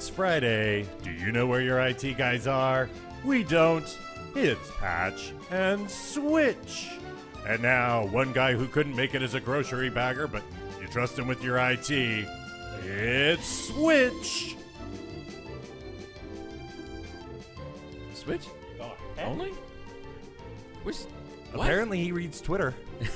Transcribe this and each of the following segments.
It's Friday. Do you know where your IT guys are? We don't. It's Patch and Switch. And now, one guy who couldn't make it as a grocery bagger, but you trust him with your IT. It's Switch. Switch? Only? Which? What? Apparently, he reads Twitter.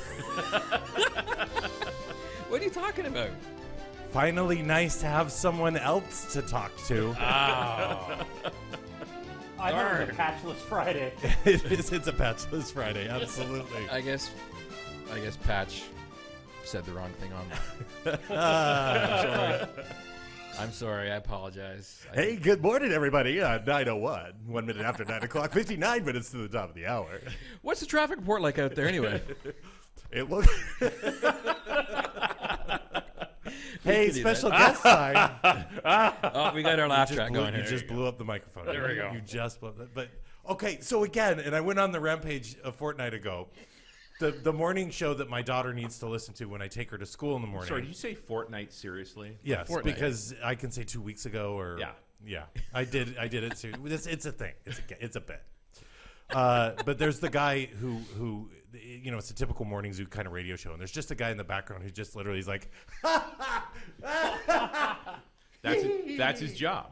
What are you talking about? Finally, nice to have someone else to talk to. Oh. I thought it was a Patchless Friday. It's a Patchless Friday, absolutely. I guess Patch said the wrong thing on I'm sorry. I apologize. Hey, good morning, everybody. 9:01, 1 minute after 9 o'clock, 59 minutes to the top of the hour. What's the traffic report like out there anyway? It looks. Hey, special guest time. Oh, we got our laugh track going You here. just blew up the microphone. There we go. You just blew up. But okay, so again, and I went on the Rampage a fortnight ago. The morning show that my daughter needs to listen to when I take her to school in the morning. Sorry, did you say Fortnite seriously? Yes, Fortnite. because I can say 2 weeks ago or yeah. I did it. It's a thing. It's a bit. But there's the guy who you know, it's a typical morning zoo kind of radio show, and there's just a guy in the background who just literally is like, That's his job.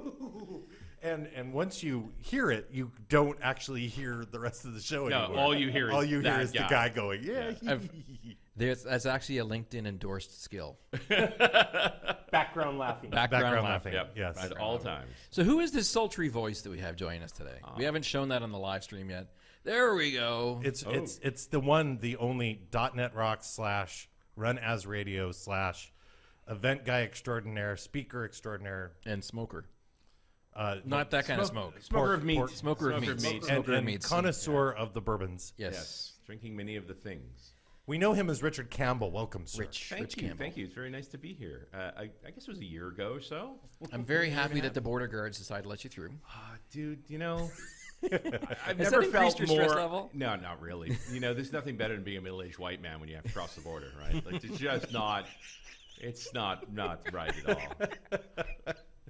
and once you hear it, you don't actually hear the rest of the show No, anymore. all you hear is the guy going, yeah. That's actually a LinkedIn endorsed skill. Background laughing. Background laughing. Yep. Yes. At all times. So who is this sultry voice that we have joining us today? We haven't shown that on the live stream yet. There we go. It's the one, the only .NET Rocks / Run As Radio / event guy extraordinaire, speaker extraordinaire, and smoker. Not that kind of smoke. Smoker of meat. Smoker of meats. meat. Smoker of and meats. connoisseur of the bourbons. Yes. Drinking many of the things. We know him as Richard Campbell. Welcome, sir. Rich Thank you. Campbell. Thank you. It's very nice to be here. I guess it was a year ago or so. I'm very happy that the border guards decided to let you through. Dude, you know, I've Has never that felt increased your more. stress level? No, not really. You know, there's nothing better than being a middle-aged white man when you have to cross the border, right? Like it's just not. It's not right at all.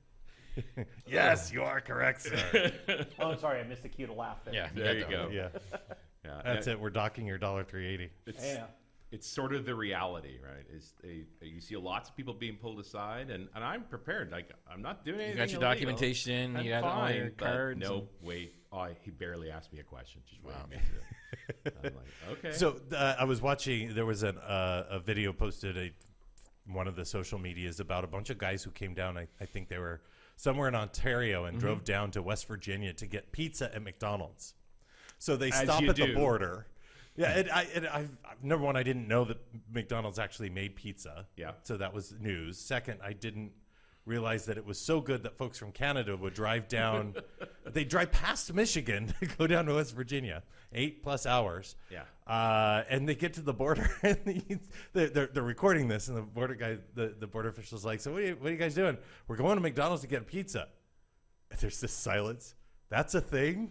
Yes, you are correct, sir. Oh, I'm sorry, I missed the cue to laugh there. Yeah. There you got go. Yeah, Yeah, that's it. We're docking your $3.80. Yeah. It's sort of the reality, right? You see lots of people being pulled aside, and I'm prepared. Like I'm not doing anything. You got your illegal. documentation. I'm You got all your fine, but cards. No, wait. Oh, he barely asked me a question. Just wait. I'm like, okay. So I was watching. There was a video posted one of the social medias about a bunch of guys who came down. I think they were somewhere in Ontario and drove down to West Virginia to get pizza at McDonald's. So they As stop you at the do. border. Yeah, number one, I didn't know that McDonald's actually made pizza. Yeah. So that was news. Second, I didn't realize that it was so good that folks from Canada would drive down. They drive past Michigan to go down to West Virginia, 8+ hours. Yeah. And they get to the border, and they're recording this, and the border guy, the border official's like, "So what are you guys doing?" "We're going to McDonald's to get a pizza." And there's this silence. "That's a thing?"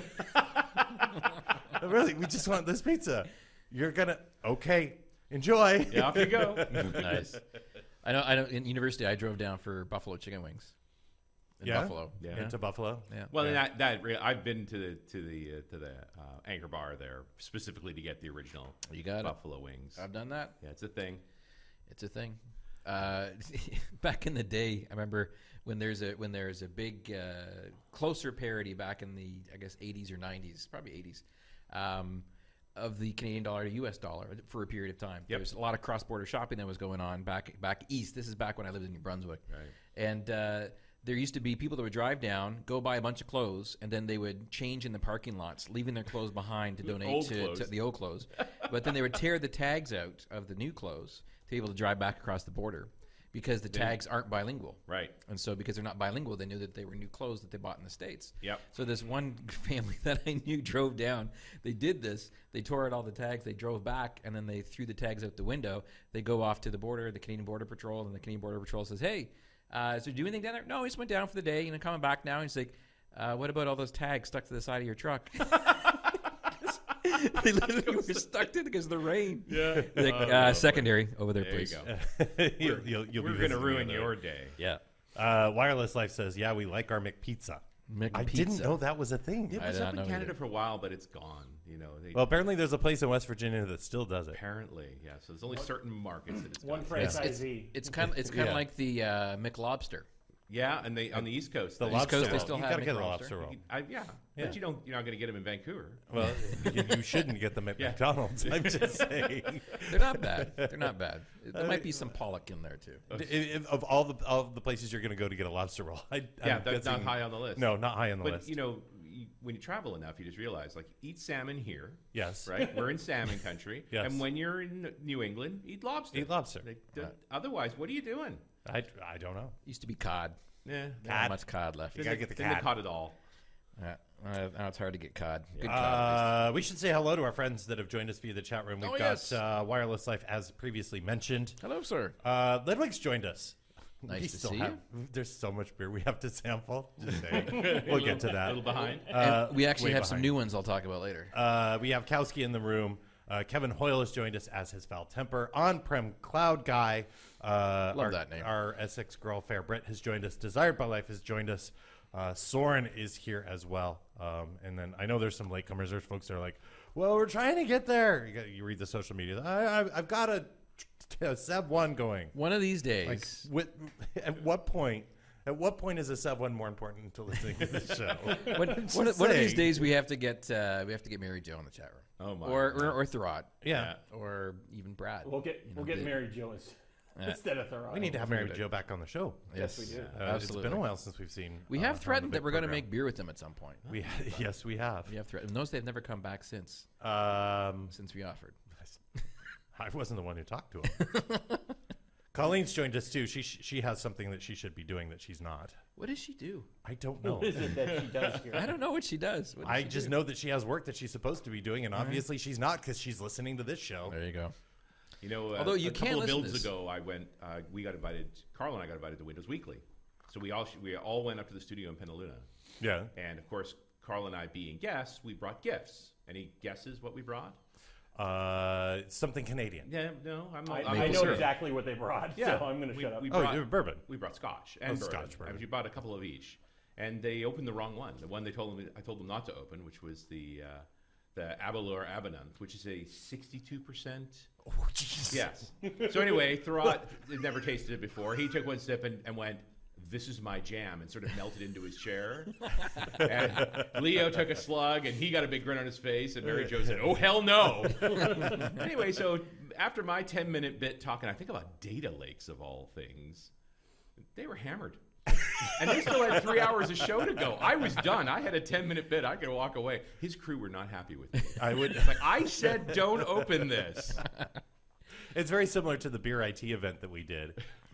"Really, we just want this pizza." "You're gonna enjoy." Yeah, off you go. Nice. I know. In university, I drove down for Buffalo chicken wings. In Buffalo. Yeah. Into Buffalo. Yeah. Well, and I've been to the Anchor Bar there specifically to get the original You got it. buffalo wings. I've done that. Yeah, it's a thing. It's a thing. Back in the day, I remember when there's a big closer parity back in the 80s or 90s, probably 80s, of the Canadian dollar to U.S. dollar for a period of time. Yep. There's a lot of cross-border shopping that was going on back east. This is back when I lived in New Brunswick, Right. and there used to be people that would drive down, go buy a bunch of clothes, and then they would change in the parking lots, leaving their clothes behind to donate Old to clothes. the old clothes. But then they would tear the tags out of the new clothes to be able to drive back across the border because the tags aren't bilingual. Right. And so because they're not bilingual, they knew that they were new clothes that they bought in the States. Yep. So this one family that I knew drove down. They did this. They tore out all the tags. They drove back, and then they threw the tags out the window. They go off to the border, the Canadian Border Patrol, and the Canadian Border Patrol says, "Hey, so do anything down there?" "No, he just went down for the day. Coming back now." And he's like, "What about all those tags stuck to the side of your truck?" They literally were stuck to it because of the rain. Yeah. Like, secondary over there, There you please. go. You'll We're be going to visiting ruin the your day. Yeah. Wireless Life says, yeah, we like our McPizza. I didn't know that was a thing. It I was did up not in know Canada either. for a while, but it's gone. Well, apparently there's a place in West Virginia that still does it. apparently, yeah. So there's only certain markets that it's One gone. franchisee. It's kind of Yeah. like the McLobster. Yeah, and they on the East Coast. The they- lobster Coast, they roll. still you have gotta get a McLobster. lobster roll. Yeah, Yeah. but you're not going to get them in Vancouver. Well, you shouldn't get them at Yeah. McDonald's. I'm just saying. They're not bad. They're not bad. There might be some pollock in there too. Of all the places you're going to go to get a lobster roll, Yeah, I'm that's not guessing- high on the list. No, not high on the but list. you know, when you travel enough, you just realize like eat salmon here. Yes. Right, we're in salmon country. Yes. And when you're in New England, eat lobster. Eat lobster. Otherwise, what are you doing? I don't know. Used to be cod. Yeah, Not much cod left. You gotta get the Didn't cat. caught it all. Now it's hard to get cod. Good cod. We should say hello to our friends that have joined us via the chat room. We've Oh, got yes. Wireless Life, as previously mentioned. Hello, sir. Ludwig's joined us. Nice We to still see have, you. There's so much beer we have to sample. Just saying. We'll get to A that. little behind. And we actually way have some behind. new ones I'll talk about later. We have Kowski in the room. Kevin Hoyle has joined us as his foul temper. On-prem cloud guy. Love that name. Our Essex girl, Fair Britt, has joined us. Desired by Life has joined us. Soren is here as well. And then I know there's some latecomers. There's folks that are like, well, we're trying to get there. You read the social media. I've got a Seb 1 going. One of these days, Like, at what point? At what point is a Seb 1 more important to listening to the show? one of these days we have to get Mary Jo in the chat room. Oh, my or God. Therod. Yeah. Or even Brad. We'll get Mary Jo instead of Thoreau. We need to have Mary Jo back on the show. Yes, we do. Absolutely. It's been a while since we've seen. We her on have the threatened big that we're going to program. make beer with them at some point. Yes, we have. We have threatened. Those they've never come back since we offered. I wasn't the one who talked to him. Colleen's joined us too. She has something that she should be doing that she's not. What does she do? I don't know. What is it that she does here? I don't know what she does. What does I she just do? know that she has work that she's supposed to be doing, and obviously she's not because she's listening to this show. There you go. You know, Although you a can't couple of listen to builds this. ago, I went. We got invited. Carl and I got invited to Windows Weekly, so we all went up to the studio in Penaluna, Yeah. and of course, Carl and I being guests, we brought gifts. Any guesses what we brought? Something Canadian. Yeah, no, I'm not. I know exactly what they brought, Yeah, so I'm going to shut up. We Oh, brought, bourbon. We brought Scotch and bourbon. Scotch, bourbon. And we bought a couple of each, and they opened the wrong one. The one I told them not to open, which was the Aberlour Abenant, which is a 62%. Oh, jeez. Yes. So anyway, Therod had never tasted it before. He took one sip and went, "This is my jam," and sort of melted into his chair. And Leo took a slug, and he got a big grin on his face. And Mary Jo said, "Oh, hell no." Anyway, so after my 10-minute bit talking, I think about data lakes of all things, they were hammered. And they still had 3 hours of show to go. I was done. I had a 10-minute bit. I could walk away. His crew were not happy with me. I would. It's like, I said don't open this. It's very similar to the beer IT event that we did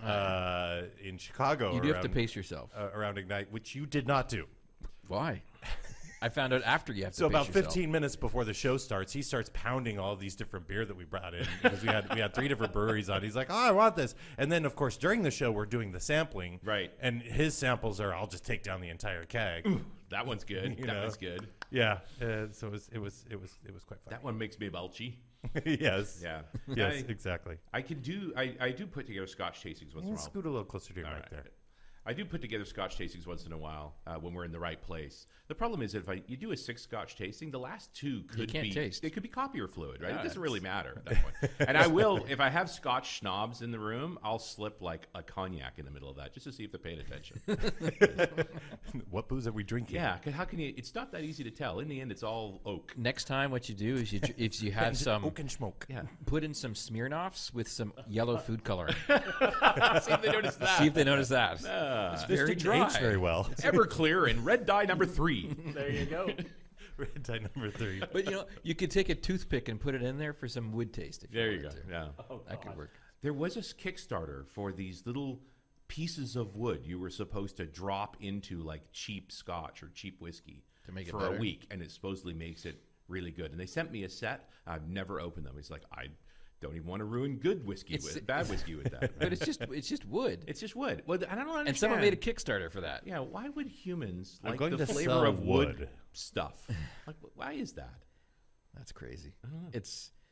in Chicago. You do have to around- pace yourself. around Ignite, which you did not do. Why? I found out after you have to So pace about yourself. 15 minutes before the show starts, he starts pounding all these different beer that we brought in because we had 3 different breweries on. He's like, "Oh, I want this," and then of course during the show we're doing the sampling, Right. And his samples are, "I'll just take down the entire keg." That one's good. You That know. one's good. Yeah, so it was quite fun. That one makes me belchy. Yes, Yeah. yes, exactly. I do put together Scotch tastings once in a while. Scoot a little closer to your All mic right. there. I do put together Scotch tastings once in a while when we're in the right place. The problem is if you do a 6 Scotch tasting, the last 2 could can't be taste. They could be copier fluid, right? Yeah, It doesn't it's- really matter at that point. And I will, if I have Scotch snobs in the room, I'll slip like a cognac in the middle of that just to see if they're paying attention. What booze are we drinking? Yeah, 'cause how can you? It's not that easy to tell. In the end, it's all oak. Next time, what you do is if you have some, oak and smoke. Yeah. put in some Smirnoffs with some yellow food coloring. See if they notice that. See if they notice that. It's This very didn't dry. age very well. Everclear and red dye number 3. There you go. Red dye number 3. But you could take a toothpick and put it in there for some wood taste. If There you go. wanted to. Yeah. Oh, That could work. There was a Kickstarter for these little pieces of wood you were supposed to drop into like cheap scotch or cheap whiskey To make it for better? a week, and it supposedly makes it really good. And they sent me a set. I've never opened them. It's like I don't even want to ruin good whiskey with bad whiskey with that. But it's just wood. It's just wood. Well, I don't understand. And someone made a Kickstarter for that. Yeah, why would humans I'm like going the to flavor sell of wood wood. stuff? Like, why is that? That's crazy. I don't know. It's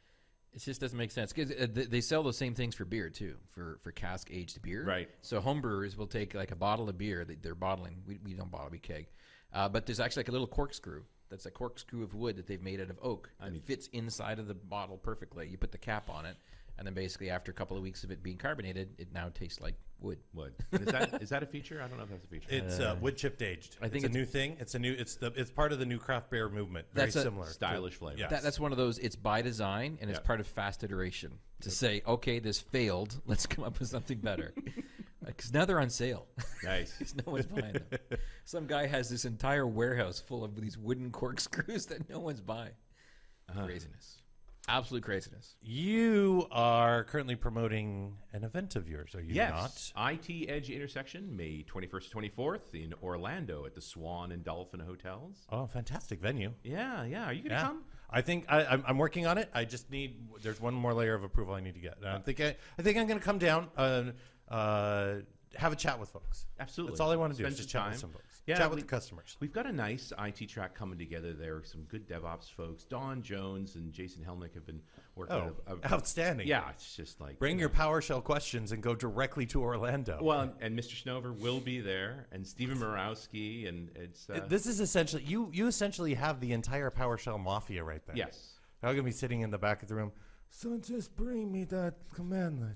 It just doesn't make sense because they sell those same things for beer too, for cask aged beer. Right. So homebrewers will take like a bottle of beer that they're bottling. We don't bottle, we keg. But there's actually like a little corkscrew. That's a corkscrew of wood that they've made out of oak. And it fits inside of the bottle perfectly. You put the cap on it, and then basically after a couple of weeks of it being carbonated, it now tastes like wood. Wood. And is that a feature? I don't know if that's a feature. It's wood chipped aged. I think it's a new thing. It's part of the new craft beer movement. Very That's a similar. Stylish flavor. Yeah. That's one of those. It's by design, and it's Yeah. part of fast iteration to say, okay, this failed. Let's come up with something better. Because now they're on sale. Nice. 'Cause no one's buying them. Some guy has this entire warehouse full of these wooden corkscrews that no one's buying. Craziness. Absolute craziness. You are currently promoting an event of yours, are you Yes. IT Edge Intersection, May 21st, 24th in Orlando at the Swan and Dolphin Hotels. not? Oh, fantastic venue. Yeah. Are you going to Yeah. come? I think I'm working on it. I just there's one more layer of approval I need to get. And I think I'm going to come down, have a chat with folks. Absolutely. That's all I want to do. Spend Is just some chat with time. some folks. Yeah, chat with the customers. We've got a nice IT track coming together there. Some good DevOps folks. Don Jones and Jason Helmick have been working Oh, on outstanding. Yeah, it's just like... Bring your PowerShell questions and go directly to Orlando. Well, and Mr. Schnover will be there, and Stephen Morawski, and it's... This is essentially you essentially have the entire PowerShell mafia right there. yes. I'm gonna be sitting in the back of the room. So just bring me that commandlet.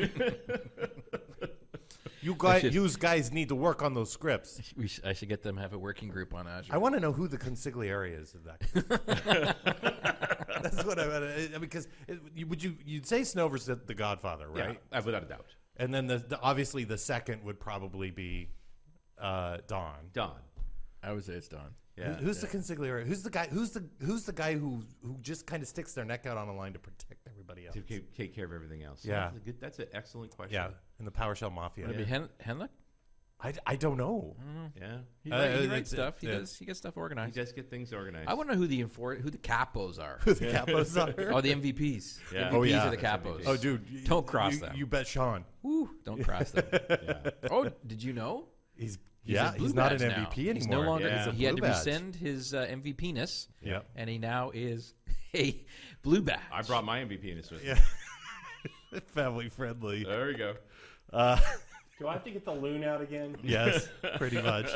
You guys need to work on those scripts. I should get them have a working group on Azure. I want to know who the consigliere is of that. That's what I want because you'd say Snover's the Godfather, right? Yeah, without a doubt. And then obviously the second would probably be Don. Don. I would say it's Don. Yeah. Who's the consigliere? Who's the guy? Who's the guy who just kind of sticks their neck out on a line to protect everybody else? To take care of everything else. Yeah. That's an excellent question. Yeah, in the PowerShell mafia. Would it be Henlick? I don't know. Yeah. He it's- writes stuff. He it's- gets stuff He organized. does get things organized. I want to know who the capos are. Who the capos are? Oh, the MVPs. Yeah. The Oh, MVPs yeah. are the capos. Oh, dude, Don't cross them. You bet, Sean. Woo, don't cross them. Yeah. Oh, did you know? He's a blue he's not an badge now. MVP anymore. He's no longer. Yeah. He had to Blue badge. rescind his MVP-ness, Yeah. and he now is a blue badge. I brought my MVP in this with me. Yeah. Family friendly. There you go. Do I have to get the loon out again? Yes, pretty much.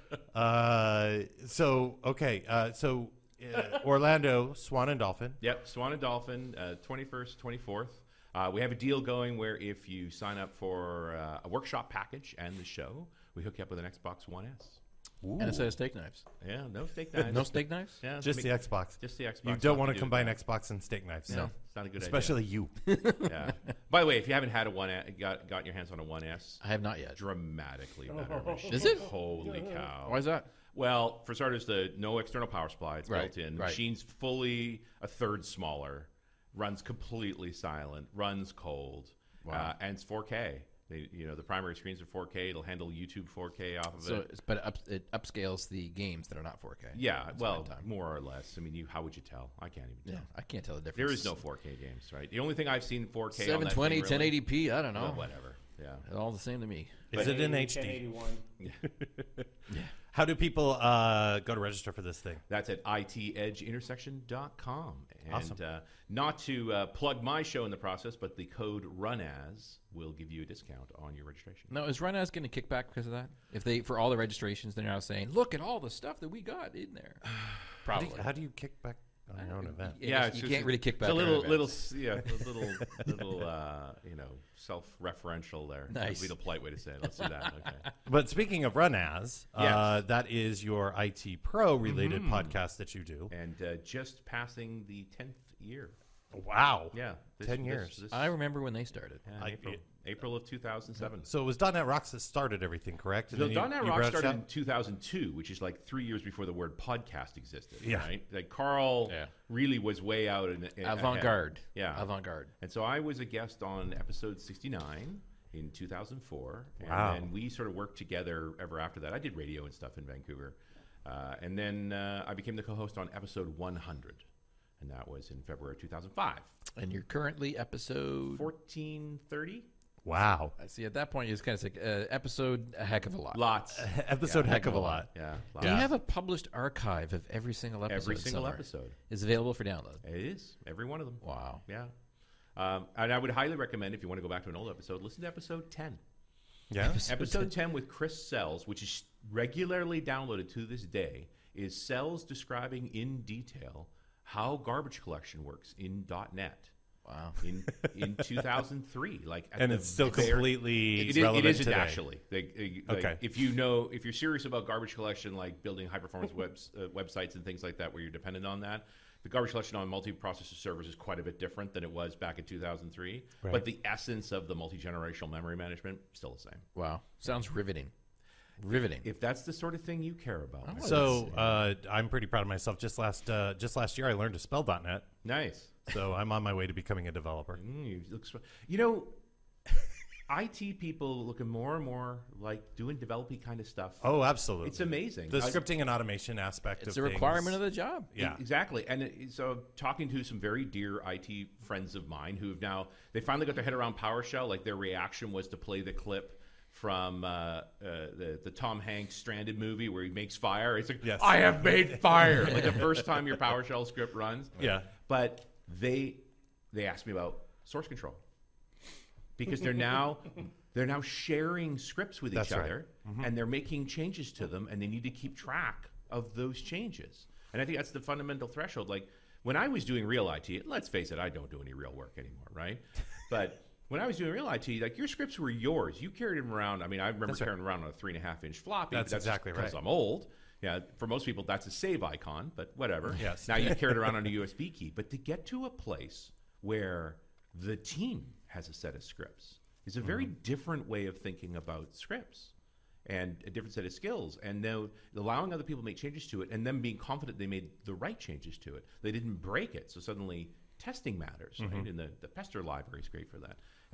So Orlando, Swan and Dolphin. Yep, Swan and Dolphin, 21st, 24th. We have a deal going where if you sign up for a workshop package and the show, we hook you up with an Xbox One S. And it says steak knives. Yeah, no steak knives. No steak knives? Yeah, Just the Xbox. Just the Xbox. You don't Nothing want to do combine with Xbox and steak knives. that. No, it's not a good Especially you. idea. Yeah. By the way, if you haven't had a gotten your hands on a 1S, I have not yet. dramatically better machine. Is it? Holy cow. Why is that? Well, for starters, the no external power supply. It's Right, built in. right. Machine's fully a third smaller. Runs completely silent. Runs cold. Wow. And it's 4K. The primary screens are 4K. It'll handle YouTube 4K off of So, it. it upscales the games that are not 4K. Yeah, That's well, fine time. more or less. I mean, how would you tell? I can't even Yeah, tell. I can't tell the difference. There is no 4K games, right? The only thing I've seen 4K 720, on that thing, really, 1080p. I don't know. whatever. Yeah. All the same to me. Is it in HD? 1081. How do people go to register for this thing? That's at itedgeintersection.com. And Awesome. Not to plug my show in the process, but the code RUNAS will give you a discount on your registration. No, is Runaz getting a kickback because of that? If they, for all the registrations, they're now saying, look at all the stuff that we got in there. Probably. How do you kick back on your own event? You can't really kick back. It's a on little, events. self-referential there. Nice. Would be the polite way to say it. Let's do that. Okay. But speaking of RunAs, Yes. that is your IT Pro related podcast that you do. And just passing the 10th year. Wow. Yeah. 10 years. I remember when they started. yeah, April of 2007. So it was .NET Rocks that started everything, correct? And So then you- .NET you Rock branched started out? in 2002, which is like 3 years before the word podcast existed. Yeah. Right? Like Carl Yeah. really was way out in Avant-garde. ahead. Yeah. Avant-garde. And so I was a guest on episode 69 in 2004. And Wow. then we sort of worked together ever after that. I did radio and stuff in Vancouver. And then I became the co-host on episode 100. And that was in February 2005. And you're currently episode 1430. Wow. See, at that point, it's kind of like episode a heck of a lot. Lots. Episode heck of a lot. Yeah. Do you have a published archive of every single episode? Every single somewhere? episode. Is available for download. It is. Every one of them. Wow. Yeah. And I would highly recommend, if you want to go back to an old episode, listen to episode 10. Yeah. Episode 10 with Chris Sells, which is regularly downloaded to this day, is Sells describing in detail how garbage collection works in .NET. Wow. In 2003, and it's still completely relevant it isn't today. actually. Okay. If you're serious about garbage collection, like building high performance websites and things like that, where you're dependent on that, the garbage collection on multi-processor servers is quite a bit different than it was back in 2003. Right. But the essence of the multi-generational memory management still the same. Wow. Sounds riveting. Riveting. If that's the sort of thing you care about, So I'm pretty proud of myself. Just last year, I learned to spell .NET. nice. So I'm on my way to becoming a developer. IT people looking more and more like doing developy kind of stuff. Oh, absolutely. It's amazing. The scripting and automation aspect It's of a things. requirement of the job. Yeah. Exactly. And so talking to some very dear IT friends of mine who've now, they finally got their head around PowerShell. Like their reaction was to play the clip from the Tom Hanks Stranded movie where he makes fire. It's like, Yes. I have made fire. Like the first time your PowerShell script runs. Yeah. But they asked me about source control because they're now sharing scripts with That's each right. other and they're making changes to them and they need to keep track of those changes. And I think that's the fundamental threshold. Like when I was doing real IT, let's face it, I don't do any real work anymore, right? But when I was doing real IT, like your scripts were yours. You carried them around. I mean, I remember carrying them around on a 3.5-inch floppy. That's exactly right. Because I'm old. Yeah, for most people, that's a save icon, but whatever. Yes. Now you carry it around on a USB key. But to get to a place where the team has a set of scripts is a very different way of thinking about scripts and a different set of skills. And now allowing other people to make changes to it and them being confident they made the right changes to it. They didn't break it. So suddenly testing matters, right? And the Pester library is great for that.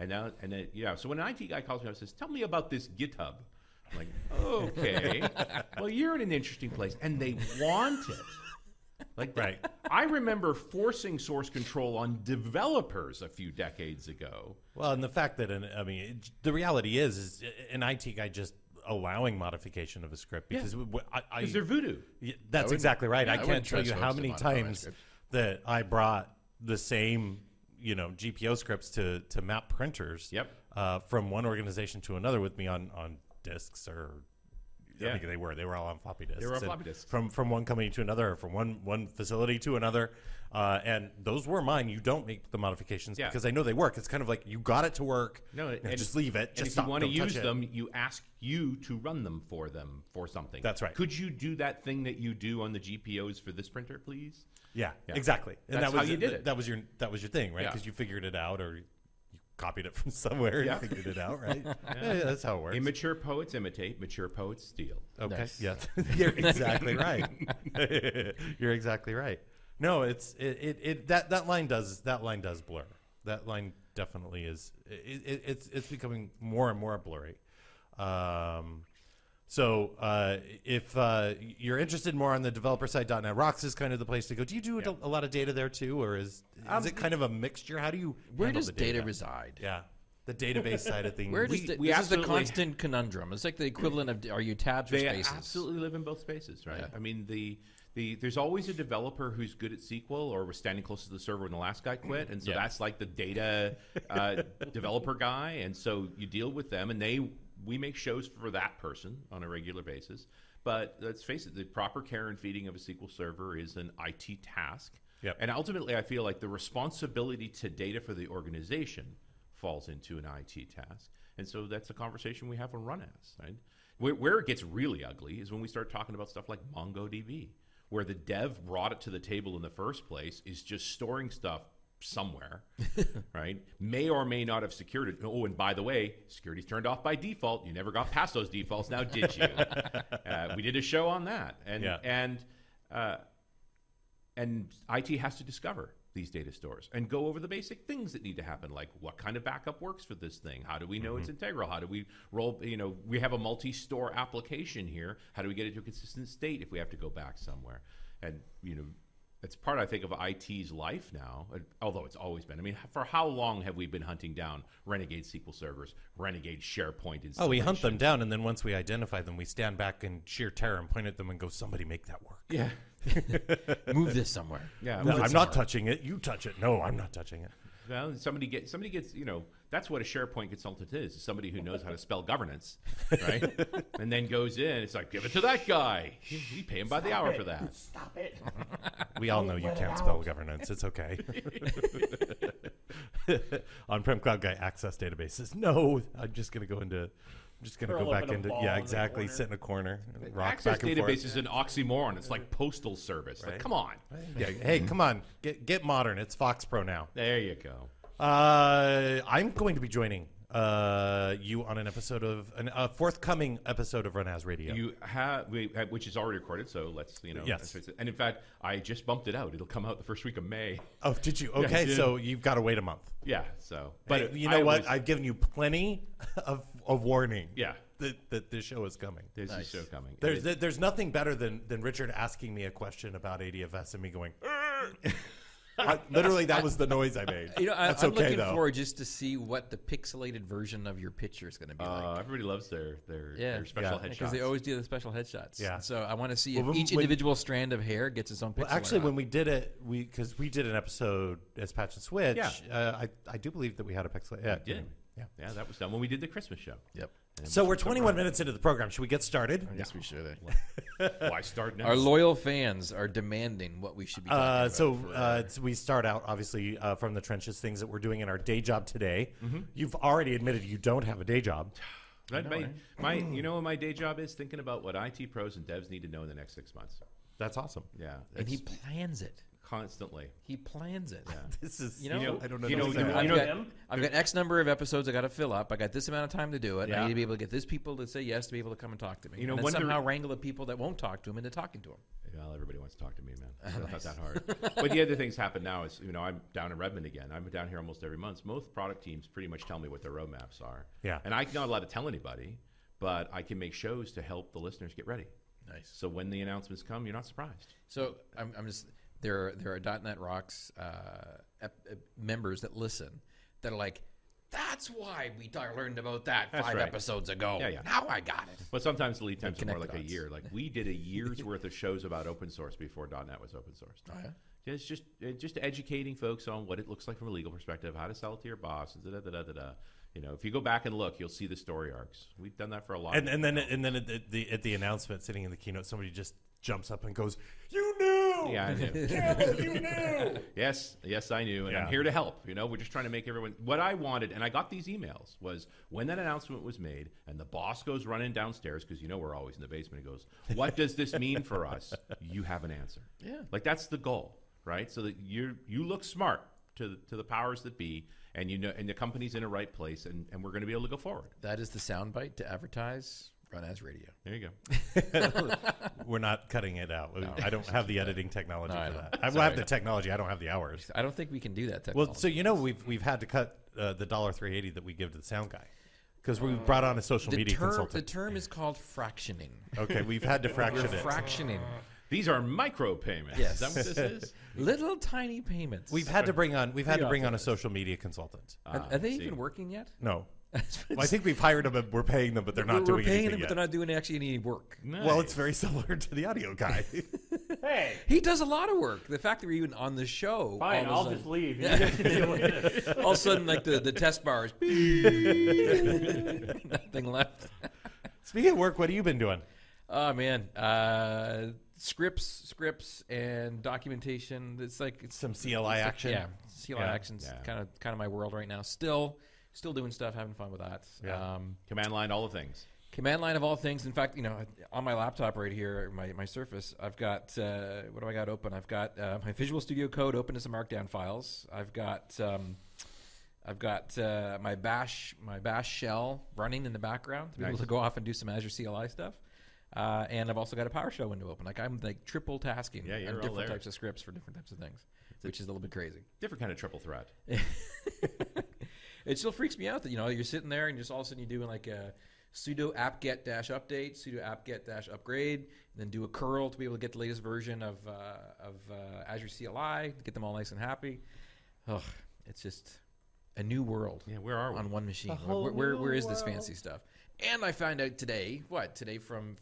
So when an IT guy calls me up and says, tell me about this GitHub. I'm like, okay, well, you're in an interesting place. And they want it. Like, Right. I remember forcing source control on developers a few decades ago. Well, and the fact that, the reality is an IT guy just allowing modification of a script because Because they're voodoo. that's exactly right. yeah, I I can't wouldn't tell trust you folks how to many modify my times script. that I brought the same, GPO scripts to map printers Yep. from one organization to another with me on disks or Yeah. I think they were all on floppy disks. They were on And floppy disks. From one company to another, or from one facility to another. And those were mine. You don't make the modifications Yeah. because I know they work. It's kind of like you got it to work. No, and just leave it. And Just if stop. you want to Don't touch use it. them, you ask you to run them for something. That's right. Could you do that thing that you do on the GPOs for this printer, please? Yeah, Yeah. exactly. And That's that was how you did it. That was your thing, right? Yeah. Because you figured it out, or you copied it from somewhere. Yeah. And figured it out, right? Yeah, that's how it works. Immature poets imitate, mature poets steal. Okay. Nice. Yeah. You're exactly right. You're exactly right. No, it's that line does blur. That line definitely is. It's becoming more and more blurry. So if you're interested more on the developer side, .NET Rocks is kind of the place to go. Do you do a lot of data there too, or is it kind of a mixture? How do you Where handle does the data reside? Yeah, the database side of things. Where does We this is the absolutely- constant conundrum. It's like the equivalent of are you tabs or They spaces? absolutely live in both spaces, right? Yeah. I mean, there's always a developer who's good at SQL or was standing close to the server when the last guy quit, and so Yeah. that's like the data developer guy, and so you deal with them, and we make shows for that person on a regular basis. But let's face it, the proper care and feeding of a SQL server is an IT task. Yep. And ultimately, I feel like the responsibility to data for the organization falls into an IT task. And so that's a conversation we have on RunAs, right? Where it gets really ugly is when we start talking about stuff like MongoDB, where the dev brought it to the table in the first place is just storing stuff somewhere, right? May or may not have secured it. Oh, and by the way, security's turned off by default. You never got past those defaults, now did you? We did a show on that, and IT has to discover these data stores and go over the basic things that need to happen, like what kind of backup works for this thing? How do we know it's integral? How do we roll? We have a multi-store application here. How do we get it to a consistent state if we have to go back somewhere? And it's part, I think, of IT's life now, although it's always been. I mean, for how long have we been hunting down renegade SQL servers, renegade SharePoint installations? Oh, we hunt them down, and then once we identify them, we stand back in sheer terror and point at them and go, somebody make that work. Yeah. Move this somewhere. Yeah. No, I'm not touching it. You touch it. No, I'm not touching it. Well, somebody gets, that's what a SharePoint consultant is somebody who knows how to spell governance, right? And then goes in, it's like, give it to that guy. You pay him by the hour for that. Stop it. We all know you can't spell governance. It's okay. On-prem cloud guy access databases. No, I'm just going to go into... Curl go up back in a into ball yeah in the exactly corner. sit in a corner and rock Access back and database forth. is an oxymoron. It's like postal service. Like, come on. Yeah, hey, come on, get modern. It's Fox Pro now. There you go. I'm going to be joining you on an episode of a forthcoming episode of Run As Radio. You have, which is already recorded, so let's, Yes. And in fact, I just bumped it out. It'll come out the first week of May. Oh, did you? I Okay, did. so you've got to wait a month. Yeah, so. But you know what? I've given you plenty of warning. Yeah. That this show is coming. There's a show coming. There's nothing better than Richard asking me a question about ADFS and me going, literally, that was the noise I made. That's I'm okay, looking though. forward just to see what the pixelated version of your picture is going to be like. Everybody loves their special headshots. Because they always do the special headshots. Yeah. So I want to see Well, if each individual strand of hair gets its own pixel. Well, actually, or not. when we did it, because we did an episode as Patch and Switch, Yeah. I do believe that we had a pixel. Yeah, did. Yeah, that was done when we did the Christmas show. Yep. So we're 21 minutes into the program. Should we get started? I guess we should. Why start now? Our loyal fans are demanding what we should be talking about. So we start out, obviously, from the trenches, things that we're doing in our day job today. Mm-hmm. You've already admitted you don't have a day job. You know what my day job is? Thinking about what IT pros and devs need to know in the next 6 months. That's awesome. Yeah. And he it's plans it. constantly. He plans it. Yeah. This is, You know, I don't know. you know, I've got X number of episodes I got to fill up. I got this amount of time to do it. Yeah. I need to be able to get this people to say yes to be able to come and talk to me. You know, and then one somehow wrangle the people that won't talk to him into talking to him. Well, everybody wants to talk to me, man. It's not that hard. But the other things happen now is, I'm down in Redmond again. I'm down here almost every month. Most product teams pretty much tell me what their roadmaps are. Yeah. And I'm not allowed to tell anybody, but I can make shows to help the listeners get ready. Nice. So when the announcements come, you're not surprised. So I'm just there are .NET Rocks members that listen that are like, that's why we learned about that That's 5 right. episodes ago. Yeah. Now I got it. But sometimes the lead times are connect more the like a dots. year. Like we did a year's worth of shows about open source before .NET was open sourced. Oh, yeah? It's just educating folks on what it looks like from a legal perspective, how to sell it to your boss, if you go back and look, you'll see the story arcs. We've done that for a lot. And then at the announcement, sitting in the keynote, somebody just jumps up and goes, "You knew, Yeah, I knew. Campbell, you knew." Yes, I knew, and Yeah. I'm here to help. We're just trying to make everyone. What I wanted, and I got these emails, was when that announcement was made, and the boss goes running downstairs because we're always in the basement. He goes, "What does this mean for us?" You have an answer. Yeah. Like that's the goal, right? So that you look smart to the powers that be, and and the company's in a right place, and we're going to be able to go forward. That is the soundbite to advertise Run As Radio. There you go. We're not cutting it out. I don't have the editing technology No, I for know. that. I will have the technology. I don't have the hours. I don't think we can do that Well, technology. so we've had to cut the $3.80 that we give to the sound guy because we brought on a social media the consultant. term is called fractioning. Okay, we've had to fraction You're it. fractioning. These are micro payments. Yes. Is that what this is? Little tiny payments. We've had to bring on a social media consultant. Are they see. even working yet? No, well, I think we've hired them and we're paying them, but they're not We're doing paying anything them, yet. but they're not doing actually any work. Well, it's very similar to the audio guy. Hey, He does a lot of work. The fact that we're even on the show. fine, all I'll of a just leave. You guys can deal with this. all of a sudden, like the test bars, nothing left. Speaking of work, what have you been doing? Oh man, scripts and documentation. It's Some CLI action. Yeah, CLI Yeah. action's Yeah. kind of my world right now. Still doing stuff, having fun with that. Yeah. Command line, all the things. Command line of all things. In fact, on my laptop right here, my Surface, I've got what do I got open? I've got my Visual Studio Code open to some Markdown files. I've got my Bash shell running in the background to be able Nice. to go off and do some Azure CLI stuff. And I've also got a PowerShell window open. Like I'm like triple tasking Yeah, you're on all different there. types of scripts for different types of things, which is a little bit crazy. Different kind of triple threat. It still freaks me out that you're sitting there and just all of a sudden you're doing like sudo apt-get-update, sudo apt-get-upgrade, and then do a curl to be able to get the latest version of Azure CLI, get them all nice and happy. Oh, it's just a new world. Yeah, where are we? On one machine? whole Where is this new fancy stuff? And I found out today, from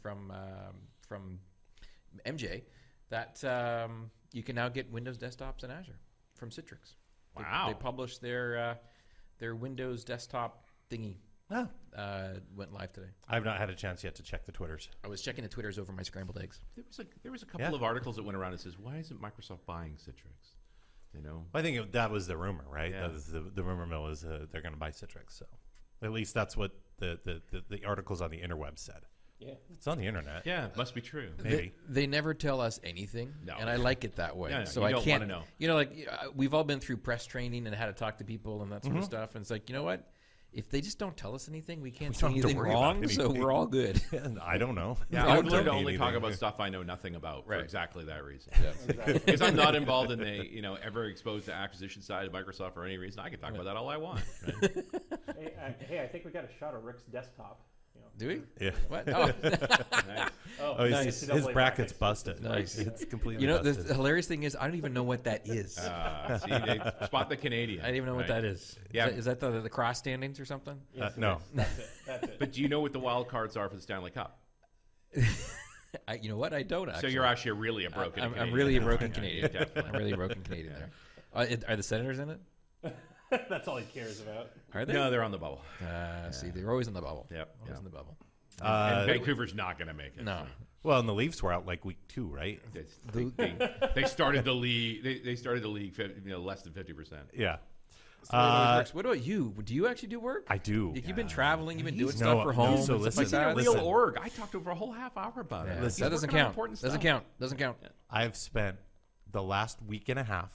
MJ, that you can now get Windows desktops in Azure from Citrix. Wow. They published their Windows desktop thingy. Oh. Went live today. I've not had a chance yet to check the Twitters. I was checking the Twitters over my scrambled eggs. There was a couple of articles that went around that says, why isn't Microsoft buying Citrix? You know? I think that was the rumor, right? Yeah. That was the rumor mill is they're going to buy Citrix. So at least that's what the articles on the interweb said. Yeah. It's on the internet. Yeah, it must be true. Maybe. They never tell us anything, No. and I like it that way. Yeah, so you I don't can't wanna know. You know, like we've all been through press training and how to talk to people and that sort of stuff. And it's like, you know what? If they just don't tell us anything, we can't say don't have to anything worry about wrong. So anything. we're all good. I don't know. Yeah, Don't I've learned to tell me only talk anything. about stuff I know nothing about for Right. exactly that reason. Exactly. Because I'm not involved in the ever exposed to acquisition side of Microsoft for any reason. I can talk about that all I want. Right? Hey, I think we got a shot of Rick's desktop. You know. Do we? Yeah. What? Oh, Nice. Oh, Nice. his bracket's busted. Nice. It's completely you know, the busted. hilarious thing is, I don't even know what that is. See, they spot the Canadian. I don't even know what right? that is. Yeah. Is that the cross standings or something? Yes, it no. is. That's it. That's it. But do you know what the wild cards are for the Stanley Cup? You know what? I don't actually. So you're actually really a broken I'm Canadian. really a Yeah, broken yeah, Canadian. definitely. I'm really a broken Canadian there. Are the Senators in it? That's all he cares about. Are they? No, they're on the bubble. See, they're always in the bubble. Yep, Always yep. in the bubble. And Vancouver's not going to make it. No. so. Well, and the Leafs were out like week 2, right? They started the league. They started the league, less than 50%. Yeah. That's the way it always works. What about you? Do you actually do work? I do. Like, you've been traveling. You've been doing No, stuff for home. so and stuff listen, like He's in a that. real listen. org. I talked over a whole half hour about it. Yeah, He's that doesn't working on count. important Doesn't stuff. count. Doesn't count. I've spent the last week and a half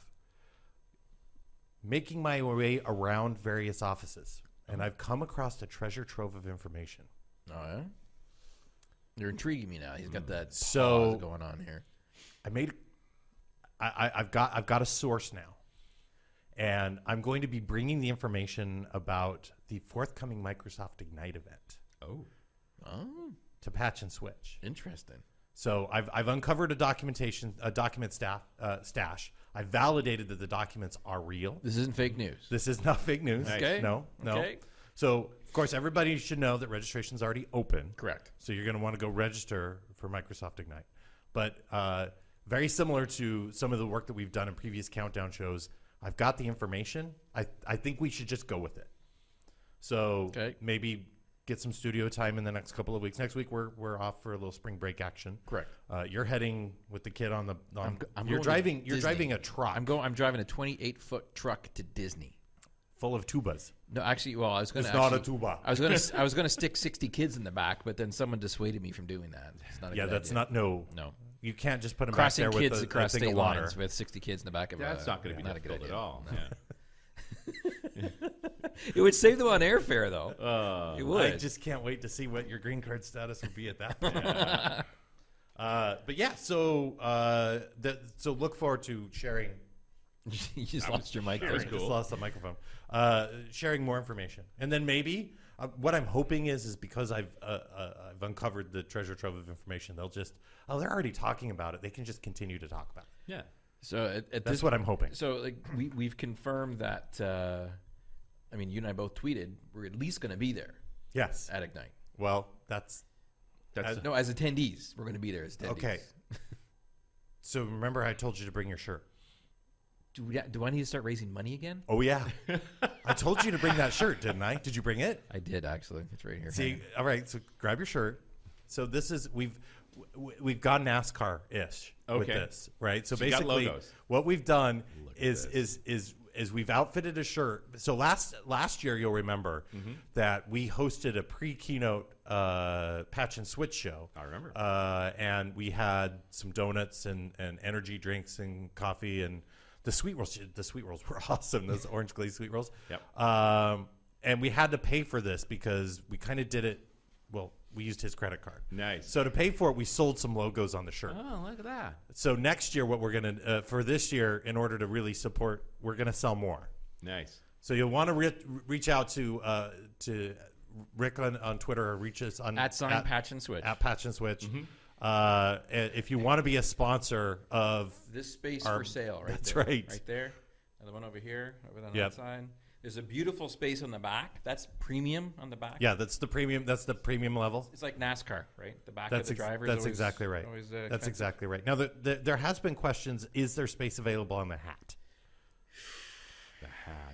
making my way around various offices, and I've come across a treasure trove of information. Oh, yeah? You're intriguing me now. He's got that So- pause going on here. I've got a source now, and I'm going to be bringing the information about the forthcoming Microsoft Ignite event Oh. Oh, to Patch and Switch. interesting. So I've uncovered a document stash. I validated that the documents are real. This isn't fake news. This is not fake news. Okay. No. Okay. So, of course, everybody should know that registration's already open. Correct. So you're going to want to go register for Microsoft Ignite. But very similar to some of the work that we've done in previous countdown shows, I've got the information. I think we should just go with it. So Okay. maybe get some studio time in the next couple of weeks. Next week we're off for a little spring break action. Correct. You're heading with the kid on the. I'm you're going to driving. You're Disney. driving a truck. I'm driving a 28-foot truck to Disney. full of tubas. No, actually, well, I was going to. It's not a tuba. I was going to stick 60 kids in the back, but then someone dissuaded me from doing that. It's not a Yeah, good that's idea. not no. No. You can't just put them Crossing back there kids with across a thing state of water. lines with 60 kids in the back of That's not going to be not a good difficult idea. at all. No. It would save them on airfare, though. It would. I just can't wait to see what your green card status would be at that point. But yeah, so so look forward to sharing. You just lost your mic. That there. was I cool. just lost the microphone. Sharing more information, and then maybe what I'm hoping is because I've uncovered the treasure trove of information. They'll just they're already talking about it. They can just continue to talk about it. Yeah. So at That's this, what I'm hoping. So like we've confirmed that. I mean, you and I both tweeted we're at least going to be there Yes. at Ignite. Well, that's No, as attendees, we're going to be there as attendees. okay. So remember, I told you to bring your shirt. Do I need to start raising money again? Oh yeah, I told you to bring that shirt, didn't I? Did you bring it? I did actually. It's right here. See, all right. So grab your shirt. So this is we've gone NASCAR-ish with Okay. this, right? So you got basically, logos. what we've done at is we've outfitted a shirt. So last year, you'll remember that we hosted a pre-keynote Patch and Switch show. I remember. And we had some donuts and energy drinks and coffee and the sweet rolls. The sweet rolls were awesome. Those orange glazed sweet rolls. Yep. And we had to pay for this because we kind of did it. Well, we used his credit card. Nice. So to pay for it, we sold some logos on the shirt. Oh, look at that. So next year, what we're gonna for this year, in order to really support, we're gonna sell more. Nice. So you'll want to reach out to Rick on Twitter, or reach us on @ Patch and Switch. At Patch and Switch. If you want to be a sponsor of This space for sale, right that's there. right. Right there. And the one over here, over on Yep. that side. There's a beautiful space on the back. That's premium on the back. yeah, that's the premium level. It's like NASCAR, right? The back That's of the driver. that's exactly right. Always, that's expensive. exactly right. Now, there has been questions: is there space available on the hat? The hat.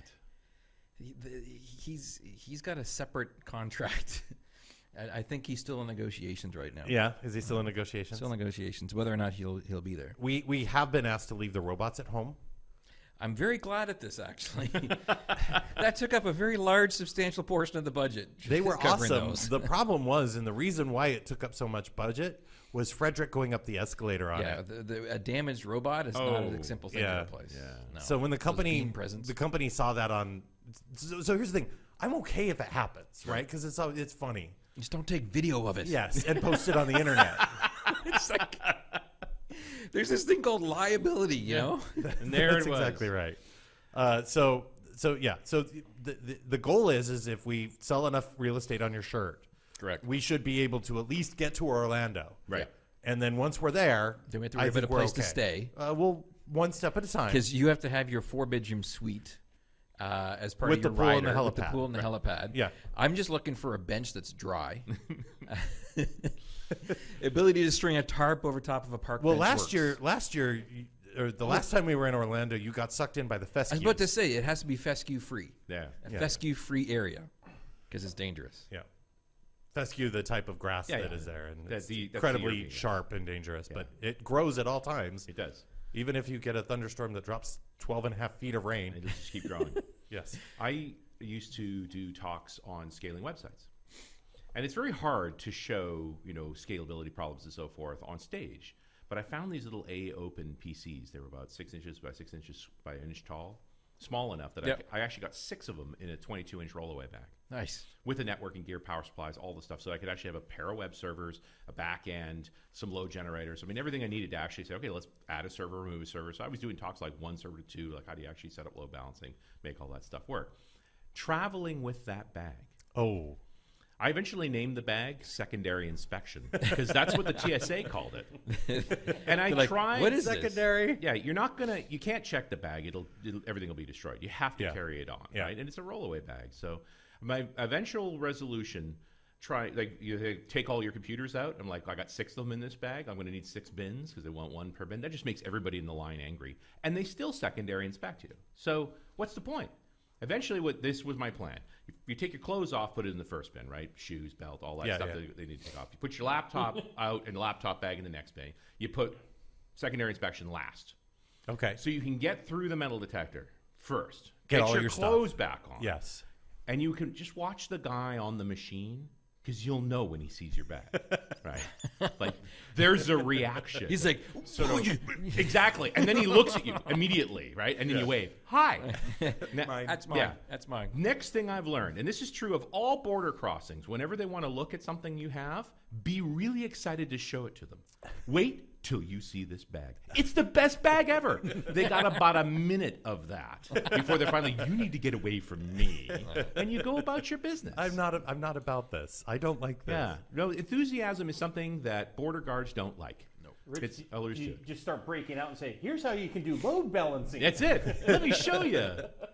He's got a separate contract. I think he's still in negotiations right now. Yeah, is he still in negotiations? Still in negotiations. Whether or not he'll be there. We have been asked to leave the robots at home. I'm very glad at this, actually. That took up a very large, substantial portion of the budget. They were covering awesome. those. The problem was, and the reason why it took up so much budget was Frederick going up the escalator on Yeah, it. a damaged robot is not a simple thing yeah. to replace. Yeah. No. So when the Those company beam presents. saw that on, so here's the thing: I'm okay if it happens, right? Because it's funny. Just don't take video of it. Yes, and post it on the internet. It's like, there's this thing called liability, you know? And there That's it was. exactly right. So the goal is if we sell enough real estate on your shirt, Correct. we should be able to at least get to Orlando. Right. And then once we're there, Then we have to I give it think a we're place to okay. stay. We'll one step at a time. Because you have to have your 4-bedroom suite as part With of the your pool and rider, the with the helipad. pool and the helipad. Yeah. I'm just looking for a bench that's dry. Ability to string a tarp over top of a park Well, bench works. last year, or the last time we were in Orlando, you got sucked in by the fescue. I was about to say, it has to be fescue free. Yeah. A Yeah. fescue free area. Because it's dangerous. Yeah. Fescue, the type of grass Yeah, that yeah. is there, and That's it's the incredibly European grass. sharp and dangerous, but it grows at all times. It does. Even if you get a thunderstorm that drops 12 and a half feet of rain. It'll just keep growing. Yes. I used to do talks on scaling websites. And it's very hard to show, scalability problems and so forth on stage. But I found these little A-open PCs. They were about 6 inches by 6 inches by an inch tall. Small enough that Yep. I actually got 6 of them in a 22-inch rollaway bag. Nice. With the networking gear, power supplies, all the stuff. So I could actually have a pair of web servers, a back end, some load generators. I mean, everything I needed to actually say, okay, let's add a server, remove a server. So I was doing talks like 1 server to 2, like how do you actually set up load balancing, make all that stuff work. Traveling with that bag. Oh. I eventually named the bag secondary inspection because that's what the TSA called it. And I You're like, tried. what is this? Secondary? Yeah, you can't check the bag. Everything will be destroyed. You have to carry it on, right? And it's a rollaway bag. So my eventual resolution, you take all your computers out. I'm like, I got 6 of them in this bag. I'm going to need 6 bins because they want 1 per bin. That just makes everybody in the line angry. And they still secondary inspect you. So what's the point? Eventually, this was my plan. You take your clothes off, put it in the first bin, right? Shoes, belt, all that stuff that they need to take off. You put your laptop out and the laptop bag in the next bin. You put secondary inspection last. Okay. So you can get through the metal detector first. Get all your your clothes stuff. back on. Yes. And you can just watch the guy on the machine because you'll know when he sees your bag, right? Like, there's a reaction. He's like, Exactly. And then he looks at you immediately, right? And then you wave, hi. that's mine. Yeah. That's mine. Next thing I've learned, and this is true of all border crossings, whenever they want to look at something you have, be really excited to show it to them. Wait till you see this bag. It's the best bag ever. They got about a minute of that before they're finally, you need to get away from me. And you go about your business. I'm not about this. I don't like this. Yeah. No, enthusiasm is something that border guards don't like. No. Rich, It's others you do. just start breaking out and say, here's how you can do load balancing. That's it. Let me show you.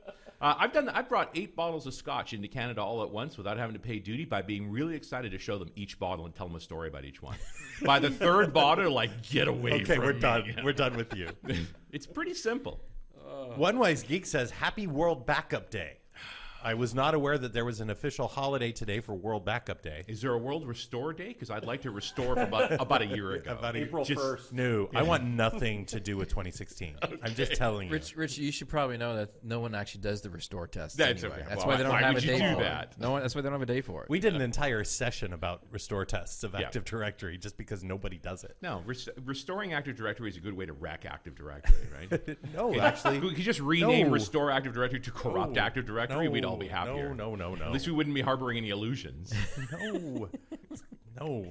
I've brought 8 bottles of scotch into Canada all at once without having to pay duty by being really excited to show them each bottle and tell them a story about each one. By the 3rd bottle, they're like, get away Okay, from we're me. done. We're done with you. It's pretty simple. One Wise Geek says, Happy World Backup Day. I was not aware that there was an official holiday today for World Backup Day. Is there a World Restore Day? Because I'd like to restore from about a year ago. April 1st. No, I want nothing to do with 2016. I'm just telling you. Rich, you should probably know that no one actually does the restore test. That's anyway. okay. That's Well, why they don't why have a would you day do for that? it. That's why they don't have a day for it. We did an entire session about restore tests of Active Directory just because nobody does it. No, restoring Active Directory is a good way to wreck Active Directory, right? No, actually. We could just rename No. Restore Active Directory to Corrupt No. Active Directory. We'd all be happier. No. At least we wouldn't be harboring any illusions. No.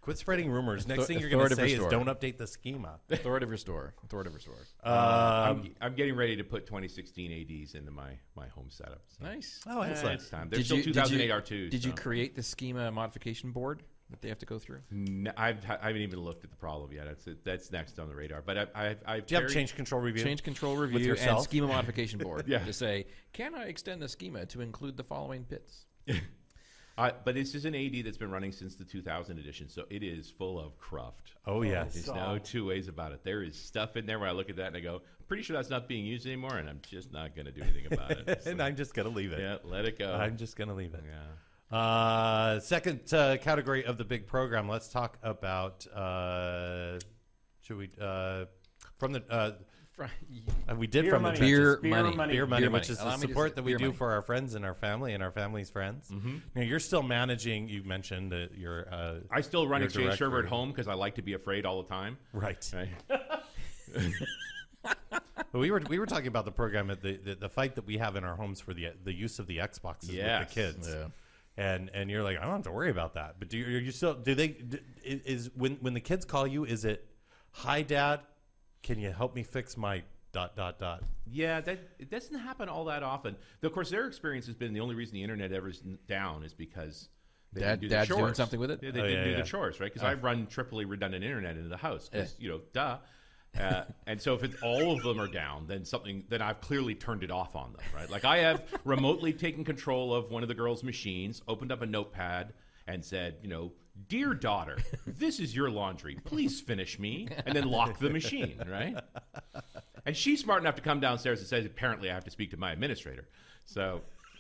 Quit spreading rumors. Next thing you're going to say is don't update the schema. Authoritative restore. I'm getting ready to put 2016 ADs into my home setup. So. Nice. Oh, excellent. It's time. There's still 2008 R2s. Did you create the schema modification board that they have to go through? No, I haven't even looked at the problem yet. That's next on the radar. But I've Do you have change control review? Change control review with yourself? and schema modification board. Yeah. To say, can I extend the schema to include the following bits? But this is an AD that's been running since the 2000 edition, so it is full of cruft. Oh, yes. There's no two ways about it. There is stuff in there where I look at that and I go, I'm pretty sure that's not being used anymore, and I'm just not going to do anything about it. So, And I'm just going to leave it. yeah, let it go. I'm just going to leave it. Yeah. Second category of the big program. Let's talk about. Should we from the? We did Beer from money. the trenches. Beer money. Beer money, Beer which money. is Allow the me to support say that we beer do money. for our friends and our family and our family's friends. Now, you're still managing. You mentioned that you're. I still run your Exchange Server at directory. home because I like to be afraid all the time. Right. Right? But we were talking about the program at the fight that we have in our homes for the use of the Xboxes Yes. with the kids. Yeah. And you're like, I don't have to worry about that. But is when the kids call you, is it, hi Dad, can you help me fix my ... Yeah, it doesn't happen all that often. Though, of course, their experience has been the only reason the internet ever is down is because they didn't do the Dad's chores. doing something with it? Yeah, they Oh, didn't yeah, do yeah. the chores, right? Because I run triply redundant internet into the house because, duh. And so if all of them are down, then I've clearly turned it off on them, right? Like I have remotely taken control of one of the girls' machines, opened up a notepad, and said, dear daughter, this is your laundry. Please finish me, and then lock the machine, right? And she's smart enough to come downstairs and say, apparently I have to speak to my administrator. So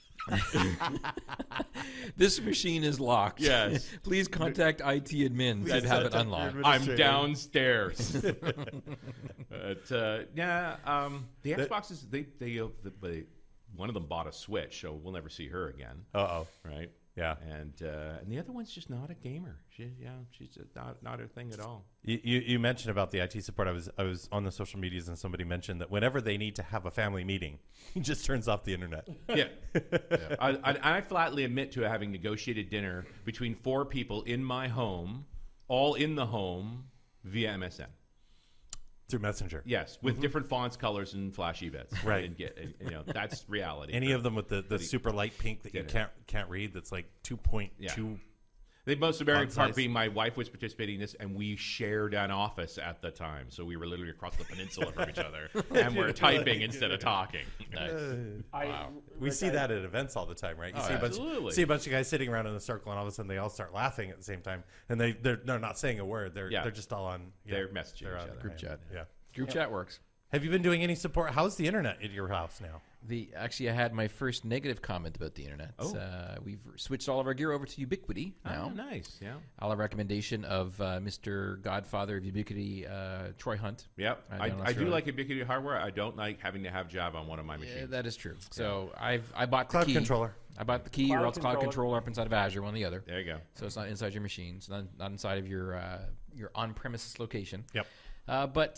This machine is locked. Yes. Please contact IT admin to have it unlocked. I'm downstairs. But the Xboxes, they one of them bought a Switch, so we'll never see her again, Uh-oh. right? Yeah. And the other one's just not a gamer. She's not her thing at all. You mentioned about the IT support. I was on the social medias and somebody mentioned that whenever they need to have a family meeting, he just turns off the internet. Yeah. I flatly admit to having negotiated dinner between 4 people in my home, all in the home, via MSN. Through Messenger. Yes, with different fonts, colors, and flashy bits. Right. And get, that's reality. Any of them with the super light pink that you can't read, that's like 2.2. Yeah. The most embarrassing Font part size. being my wife was participating in this, and we shared an office at the time. So we were literally across the peninsula from each other, and we're typing instead of talking. We see that at events all the time, right? You absolutely. see a bunch of guys sitting around in a circle, and all of a sudden they all start laughing at the same time, and they're not saying a word. They're just all on. They're messaging they're each on other. Group chat. Yeah. Group chat works. Have you been doing any support? How's the internet at your house now? Actually, I had my first negative comment about the internet. Oh. We've switched all of our gear over to Ubiquity now. Oh, nice. Yeah. A recommendation of Mr. Godfather of Ubiquity, Troy Hunt. Yep. down in I do Australia. like Ubiquity hardware. I don't like having to have Java on one of my machines. Yeah, that is true. So I bought Cloud the key. controller. I bought the key, Cloud or else cloud controller. controller up inside of Azure, one or the other. There you go. So it's not inside your machine. It's not inside of your on-premises location. Yep. But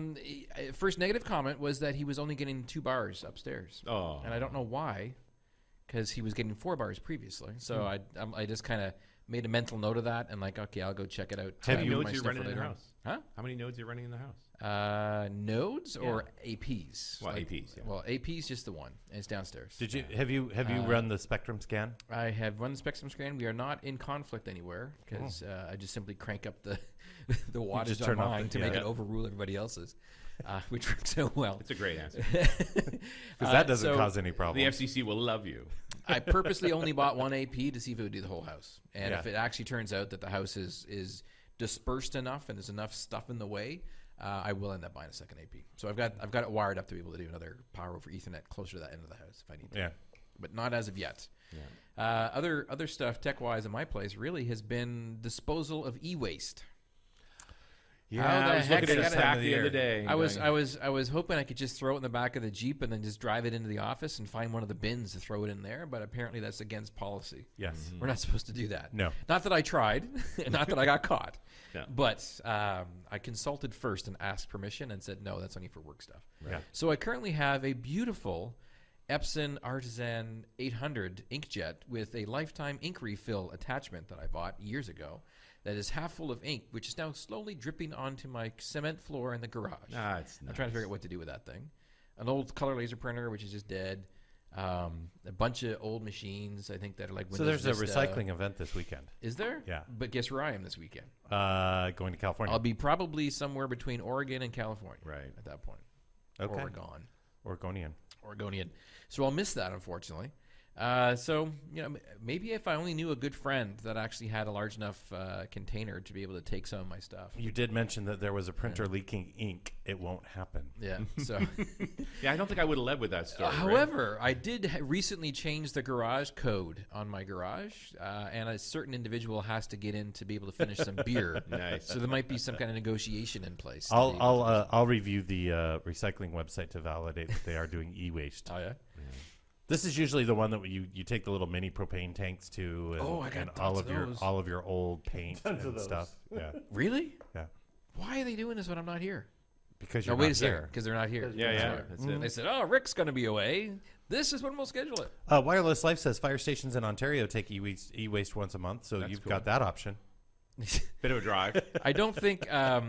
first negative comment was that he was only getting 2 bars upstairs. Oh. And I don't know why, because he was getting 4 bars previously. So I just kind of made a mental note of that and like, okay, I'll go check it out. How many with nodes my are you sniffer running in later your on. house? Huh? How many nodes are you running in the house? Nodes or APs? Well, APs, yeah. Well, AP's just the one, and it's downstairs. Did you have you run the Spectrum scan? I have run the Spectrum scan. We are not in conflict anywhere because I just simply crank up the wattage just on turn off mine the- to make it overrule everybody else's, which works so well. It's a great answer. Because that doesn't so cause any The problems. FCC will love you. I purposely only bought one AP to see if it would do the whole house. And Yeah. if it actually turns out that the house is dispersed enough and there's enough stuff in the way, I will end up buying a second AP. So I've got it wired up to be able to do another power over Ethernet closer to that end of the house if I need to. Yeah. But not as of yet. Other stuff tech-wise in my place really has been disposal of e-waste. Yeah, How the I was heck looking at I a gotta- stack the other day. I was hoping I could just throw it in the back of the Jeep and then just drive it into the office and find one of the bins to throw it in there, but apparently that's against policy. Yes. We're not supposed to do that. No. Not that I tried, not that I got caught. No. But I consulted first and asked permission and said, no, that's only for work stuff. Yeah. So I currently have a beautiful Epson Artisan 800 inkjet with a lifetime ink refill attachment that I bought years ago that is half full of ink, which is now slowly dripping onto my cement floor in the garage. Ah, it's I'm trying to figure out what to do with that thing. An old color laser printer, which is just dead. A bunch of old machines, I think, that are like Windows So there's a Vista. recycling event this weekend. Is there? Yeah. But guess where I am this weekend? Going to California. I'll be probably somewhere between Oregon and California. Right. At that point. Okay. Oregonian. Oregonian. So I'll miss that, unfortunately. So, maybe if I only knew a good friend that actually had a large enough container to be able to take some of my stuff. You did mention that there was a printer leaking ink. It won't happen. Yeah. So, Yeah, I don't think I would have led with that story. right? however, I did recently change the garage code on my garage, and a certain individual has to get in to be able to finish some beer. Nice. So there might be some kind of negotiation in place. to be able to- I'll review the recycling website to validate that they are doing e-waste. Oh yeah. This is usually the one that you take the little mini propane tanks to, and, Oh, I got and tons of those. all of your old paint Tons of and those. stuff. Yeah, Really? yeah. Why are they doing this when I'm not here? Because No, you're wait not a second, here. because they're not here. Yeah, That's yeah. why. That's it. They said, "Oh, Rick's going to be away. This is when we'll schedule it." Wireless Life says fire stations in Ontario take e-waste once a month, so That's you've cool. got that option. Bit of a drive. I don't think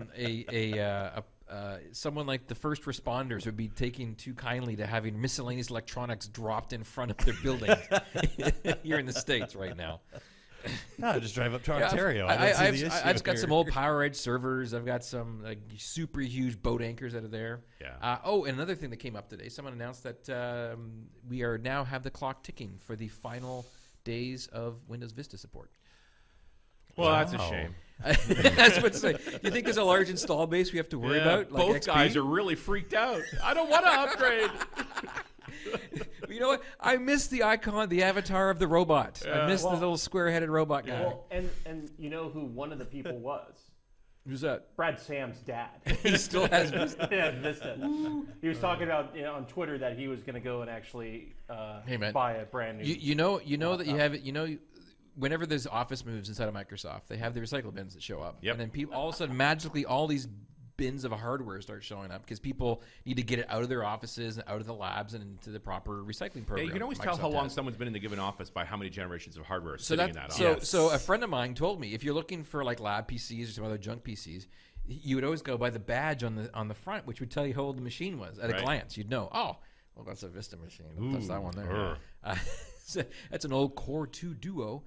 someone like the first responders would be taking too kindly to having miscellaneous electronics dropped in front of their building here in the States right now. No, just drive up to Yeah, Ontario. I've got some old PowerEdge servers. I've got some super huge boat anchors that are there. Yeah. And another thing that came up today, someone announced that we are now have the clock ticking for the final days of Windows Vista support. Well, that's a Wow. shame. That's what's saying. You think there's a large install base we have to worry about? Like Both XP? guys are really freaked out. I don't want to upgrade. You know what? I miss the icon, the avatar of the robot. I miss the Well- little square-headed robot guy. Well, and you know who one of the people was? Who's that? Brad Sam's dad. He still has Vista. Yeah, Vista. He was talking about on Twitter that he was going to go and actually Hey, man. buy a brand new. You know that you have it. You know, whenever there's office moves inside of Microsoft, they have the recycle bins that show up. Yep. And then people all of a sudden magically all these bins of hardware start showing up because people need to get it out of their offices and out of the labs and into the proper recycling Yeah, program. you can always tell how Microsoft long has. someone's been in the given office by how many generations of hardware are So sitting in that that so office. so a friend of mine told me if you're looking for like lab PCs or some other junk PCs, you would always go by the badge on the front, which would tell you how old the machine was at a Right. glance. You'd know. Oh, well, that's a Vista machine. That's that one there. Urgh. So that's an old Core 2 Duo.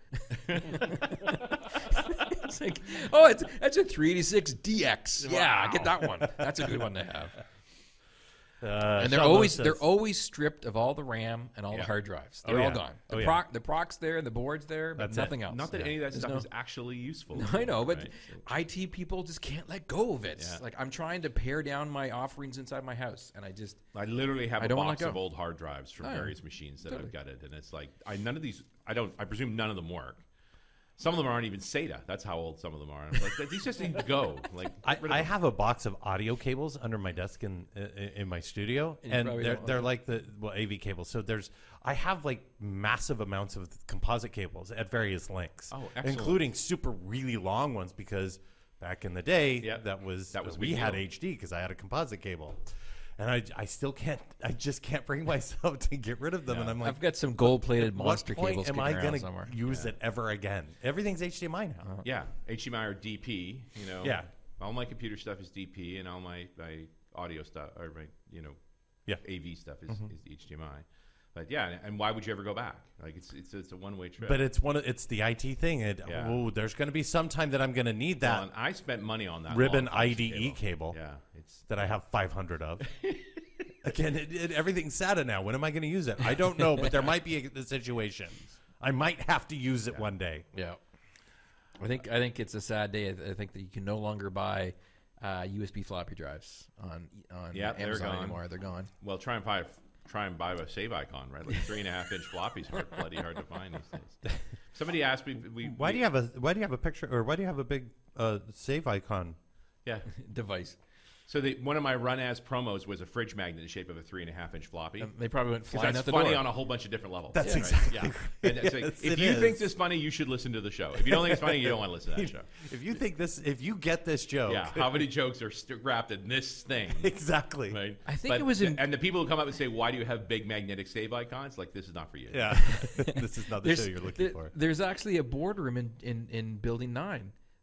It's like, oh, that's a 386 DX. Yeah, get that one. That's a good one to have. And they're always stripped of all the RAM and all the Yeah. hard drives. Oh, They're all yeah. gone. Oh, The, yeah. the proc's there, the board's there, but That's it. nothing else. Not that any of that There's stuff no- is actually useful. I know, but Right? IT people just can't let go of it. Yeah. Like I'm trying to pare down my offerings inside my house, and I just I literally have I a don't wanna box let of go. old hard drives from Oh, yeah. various machines that Totally. I've gutted, and it's like none of these. I presume none of them work. Some of them aren't even SATA. That's how old some of them are. I'm like, these just need to go. Like, get rid of I them. have a box of audio cables under my desk in my studio, And you and probably they're don't- they're like the AV cables. So I have like massive amounts of composite cables at various lengths, Oh, excellent. including super really long ones because back in the day Yep. that was a we big had deal. HD because I had a composite cable. And I still can't. I just can't bring myself to get rid of them. Yeah. And I'm like, I've got some gold-plated at what monster point cables am kicking I around gonna somewhere. use it ever again? Everything's HDMI now. Yeah, HDMI or DP. You know. Yeah. All my computer stuff is DP, and all my audio stuff or my Yeah. AV stuff is HDMI. But yeah, and why would you ever go back? Like it's a one-way trip. But it's the IT thing. Yeah. Oh, there's going to be some time that I'm going to need that Well, and I spent money on that ribbon long box IDE cable Yeah, it's that I have 500 of. Again, everything's SATA now. When am I going to use it? I don't know, but there might be a situation. I might have to use it one day. Yeah, I think it's a sad day. I think that you can no longer buy USB floppy drives on Yeah, they're Amazon gone. anymore. They're gone. well, try and buy a save icon, right? Like 3.5-inch floppies are bloody hard to find these days. Somebody asked me, Why do you have a picture, or why do you have a big save icon? Yeah. Device. So one of my run as promos was a fridge magnet in the shape of a 3.5-inch floppy. They probably went Because flying that's out the funny door. on a whole bunch of different levels. That's right? exactly Yeah. And it's like, Yes, if it you is. think this funny, you should listen to the show. If you don't think it's funny, you don't want to listen to that show. If you get this joke, Yeah. How many jokes are wrapped in this thing? exactly. Right? I think it was in- And the people who come up and say, "Why do you have big magnetic save icons?" Like, this is not for you. Yeah, this is not the show you're looking for. There's actually a boardroom in Building 9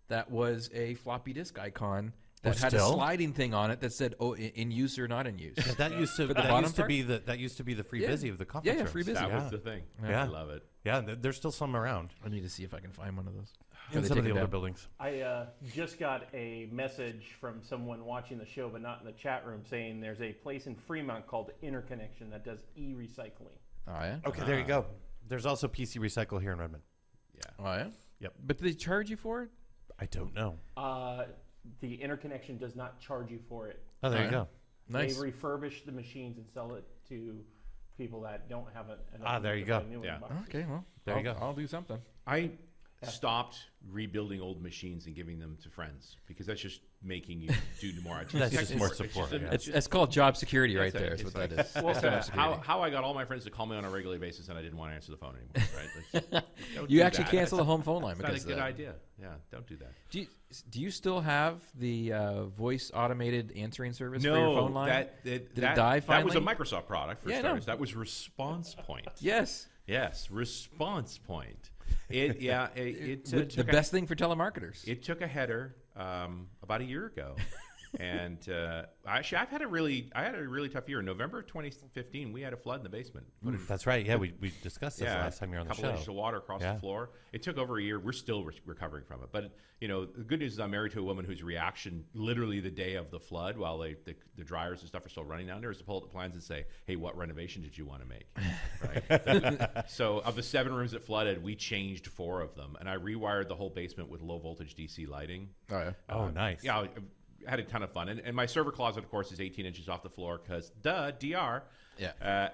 that was a floppy disk icon that Oh, had a still? sliding thing on it that said, "Oh, in use or not in use." Yeah, that used to For the bottom part? be the free Yeah. busy of the conference Yeah, rooms. free busy. That Yeah. was the thing. Yeah. I love it. Yeah, there's still some around I need to see if I can find one of those. in They some of take the it older down. buildings. I just got a message from someone watching the show, but not in the chat room, saying there's a place in Fremont called Interconnection that does e-recycling. Oh yeah. Okay, there you go. There's also PC Recycle here in Redmond. Yeah. Oh yeah. Yep. But do they charge you for it? I don't know. The Interconnection does not charge you for it. Oh, there you Alright. go. Nice. They refurbish the machines and sell it to people that don't have enough there money you to go. buy new Yeah. boxes. Okay, well, There you go. I'll do something. I stopped rebuilding old machines and giving them to friends because that's just making you do more IT. That's just more It's just support, a- yeah. It's called job security right That's there. it. Is It's what that like- is. Well, That's job how, security. how I got all my friends to call me on a regular basis and I didn't want to answer the phone anymore. Right? Don't You do actually that. cancel the home phone line It's not because a good of that. idea. Yeah, don't do that. Do you still have the voice automated answering service for your phone line? Did it die That was a finally? Microsoft product for Yeah, I starters. know. That was Response Point. Yes. Yes, Response Point. It The took best thing for telemarketers. it took a header about a year ago, and actually I had a really tough year. In November of 2015, we had a flood in the basement. That's right. Yeah, we discussed this last time you were on a the couple show. inches of water across Yeah. the floor. It took over a year. We're still recovering from it. But the good news is I'm married to a woman whose reaction, literally the day of the flood, while the dryers and stuff are still running down there, is to pull out the plans and say, "Hey, what renovation did you want to make?" Right. So of the 7 rooms that flooded, we changed 4 of them, and I rewired the whole basement with low voltage DC lighting. Oh yeah. Oh, nice. Yeah, I had a ton of fun. And my server closet, of course, is 18 inches off the floor because, DR. Yeah.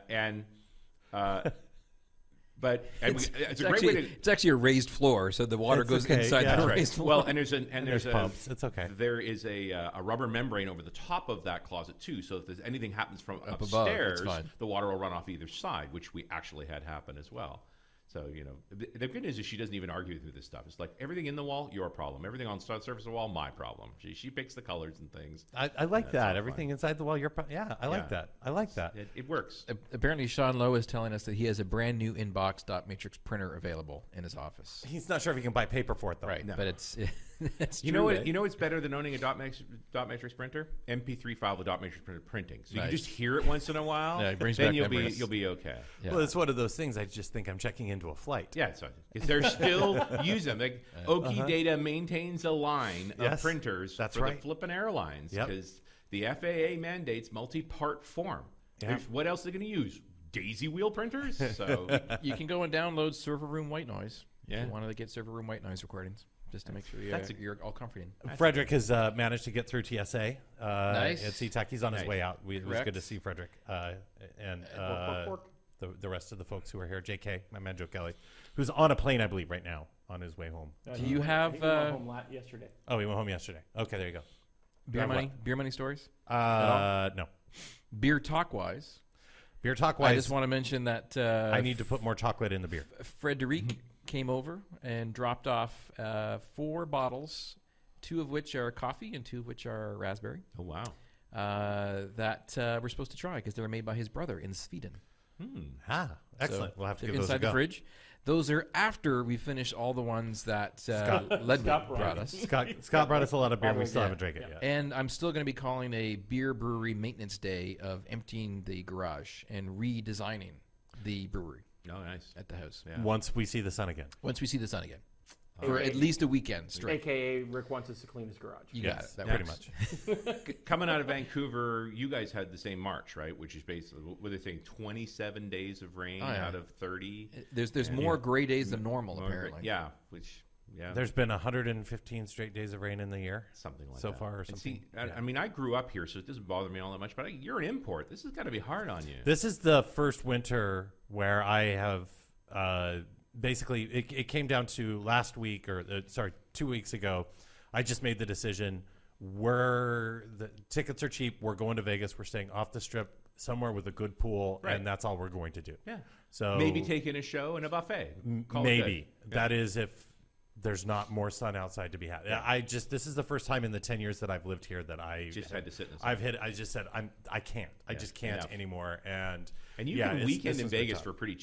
It's a great way to. It's actually a raised floor, so the water It's goes okay, inside yeah. the That's Right. raised floor. Well, and there's There's pumps. It's okay. There is a rubber membrane over the top of that closet too, so if there's anything happens from Up above, upstairs, it's fine. the water will run off either side, which we actually had happen as well. So the good news is she doesn't even argue with me with this stuff. It's like everything in the wall, your problem. Everything on the surface of the wall, my problem. She picks the colors and things. I like That's that. all Everything inside the wall, I like Yeah. that. I like that. It works. Apparently, Sean Lowe is telling us that he has a brand new inbox dot matrix printer available in his office. He's not sure if he can buy paper for it, though. Right, but it's it's You true, know what? eh? You know what's better than owning a dot matrix printer? MP3 file with dot matrix printer printing. So you Nice. can just hear it once in a while. Yeah, it brings then back you'll memories. be okay. Yeah. Well, it's one of those things I just think I'm checking into a flight. Yeah, because they're still using them. Like Oki Data maintains a line of Yes, printers that's for right. the flippin' airlines Yep. because the FAA mandates multi-part form. Yeah. What else are they going to use? Daisy wheel printers? So You can go and download server room white noise. Yeah. If you want to get server room white noise recordings, just to make sure you're all comforting. Frederick has managed to get through TSA Nice. at SeaTac. He's on his Nice. way out. It was Correct. good to see Frederick and the rest of the folks who are here. JK, my man Joe Kelly, who's on a plane, I believe, right now on his way home. Do you have, He went home yesterday. Oh, he went home yesterday. Okay, there you go. Beer Drive money? Beer money stories? No. Beer talk wise, Beer talk I wise, just want to mention that I need to put more chocolate in the beer. Frederic came over and dropped off 4 bottles, 2 of which are coffee and 2 of which are raspberry. oh wow. That we're supposed to try because they were made by his brother in Sweden. Excellent. So we'll have to they're give those a inside the go. fridge. Those are after we finish all the ones that Ledwin Scott brought us. Scott brought us a lot of beer. and We Always, still yeah. haven't drank it yet. And I'm still going to be calling a beer brewery maintenance day of emptying the garage and redesigning the brewery Oh, nice. at the house. Yeah. Once we see the sun again. Once we see the sun again. For Okay. at least a weekend straight. AKA Rick wants us to clean his garage. You got Yes, it. That pretty works. much. Coming out of Vancouver, you guys had the same march, right? Which is basically, what are they saying, 27 days of rain Oh, yeah. out of 30? There's more gray days than normal, More apparently. Yeah, There's been 115 straight days of rain in the year. something like so that. far or And something. see, I mean, I grew up here, so it doesn't bother me all that much, but you're an import. This has got to be hard on you. This is the first winter where I have basically it came down to last week 2 weeks ago. I just made the decision. The tickets are cheap. We're going to Vegas. We're staying off the strip somewhere with a good pool, Right. and that's all we're going to do. Yeah. So Maybe take in a show and a buffet. Call it maybe good. that is if there's not more sun outside to be had. Yeah. This is the first time in the 10 years that I've lived here that I Just had to sit in the sun. I just said I can't. I just can't enough. anymore. And And you yeah, can it's- weekend this in has been Vegas tough. for pretty cheap.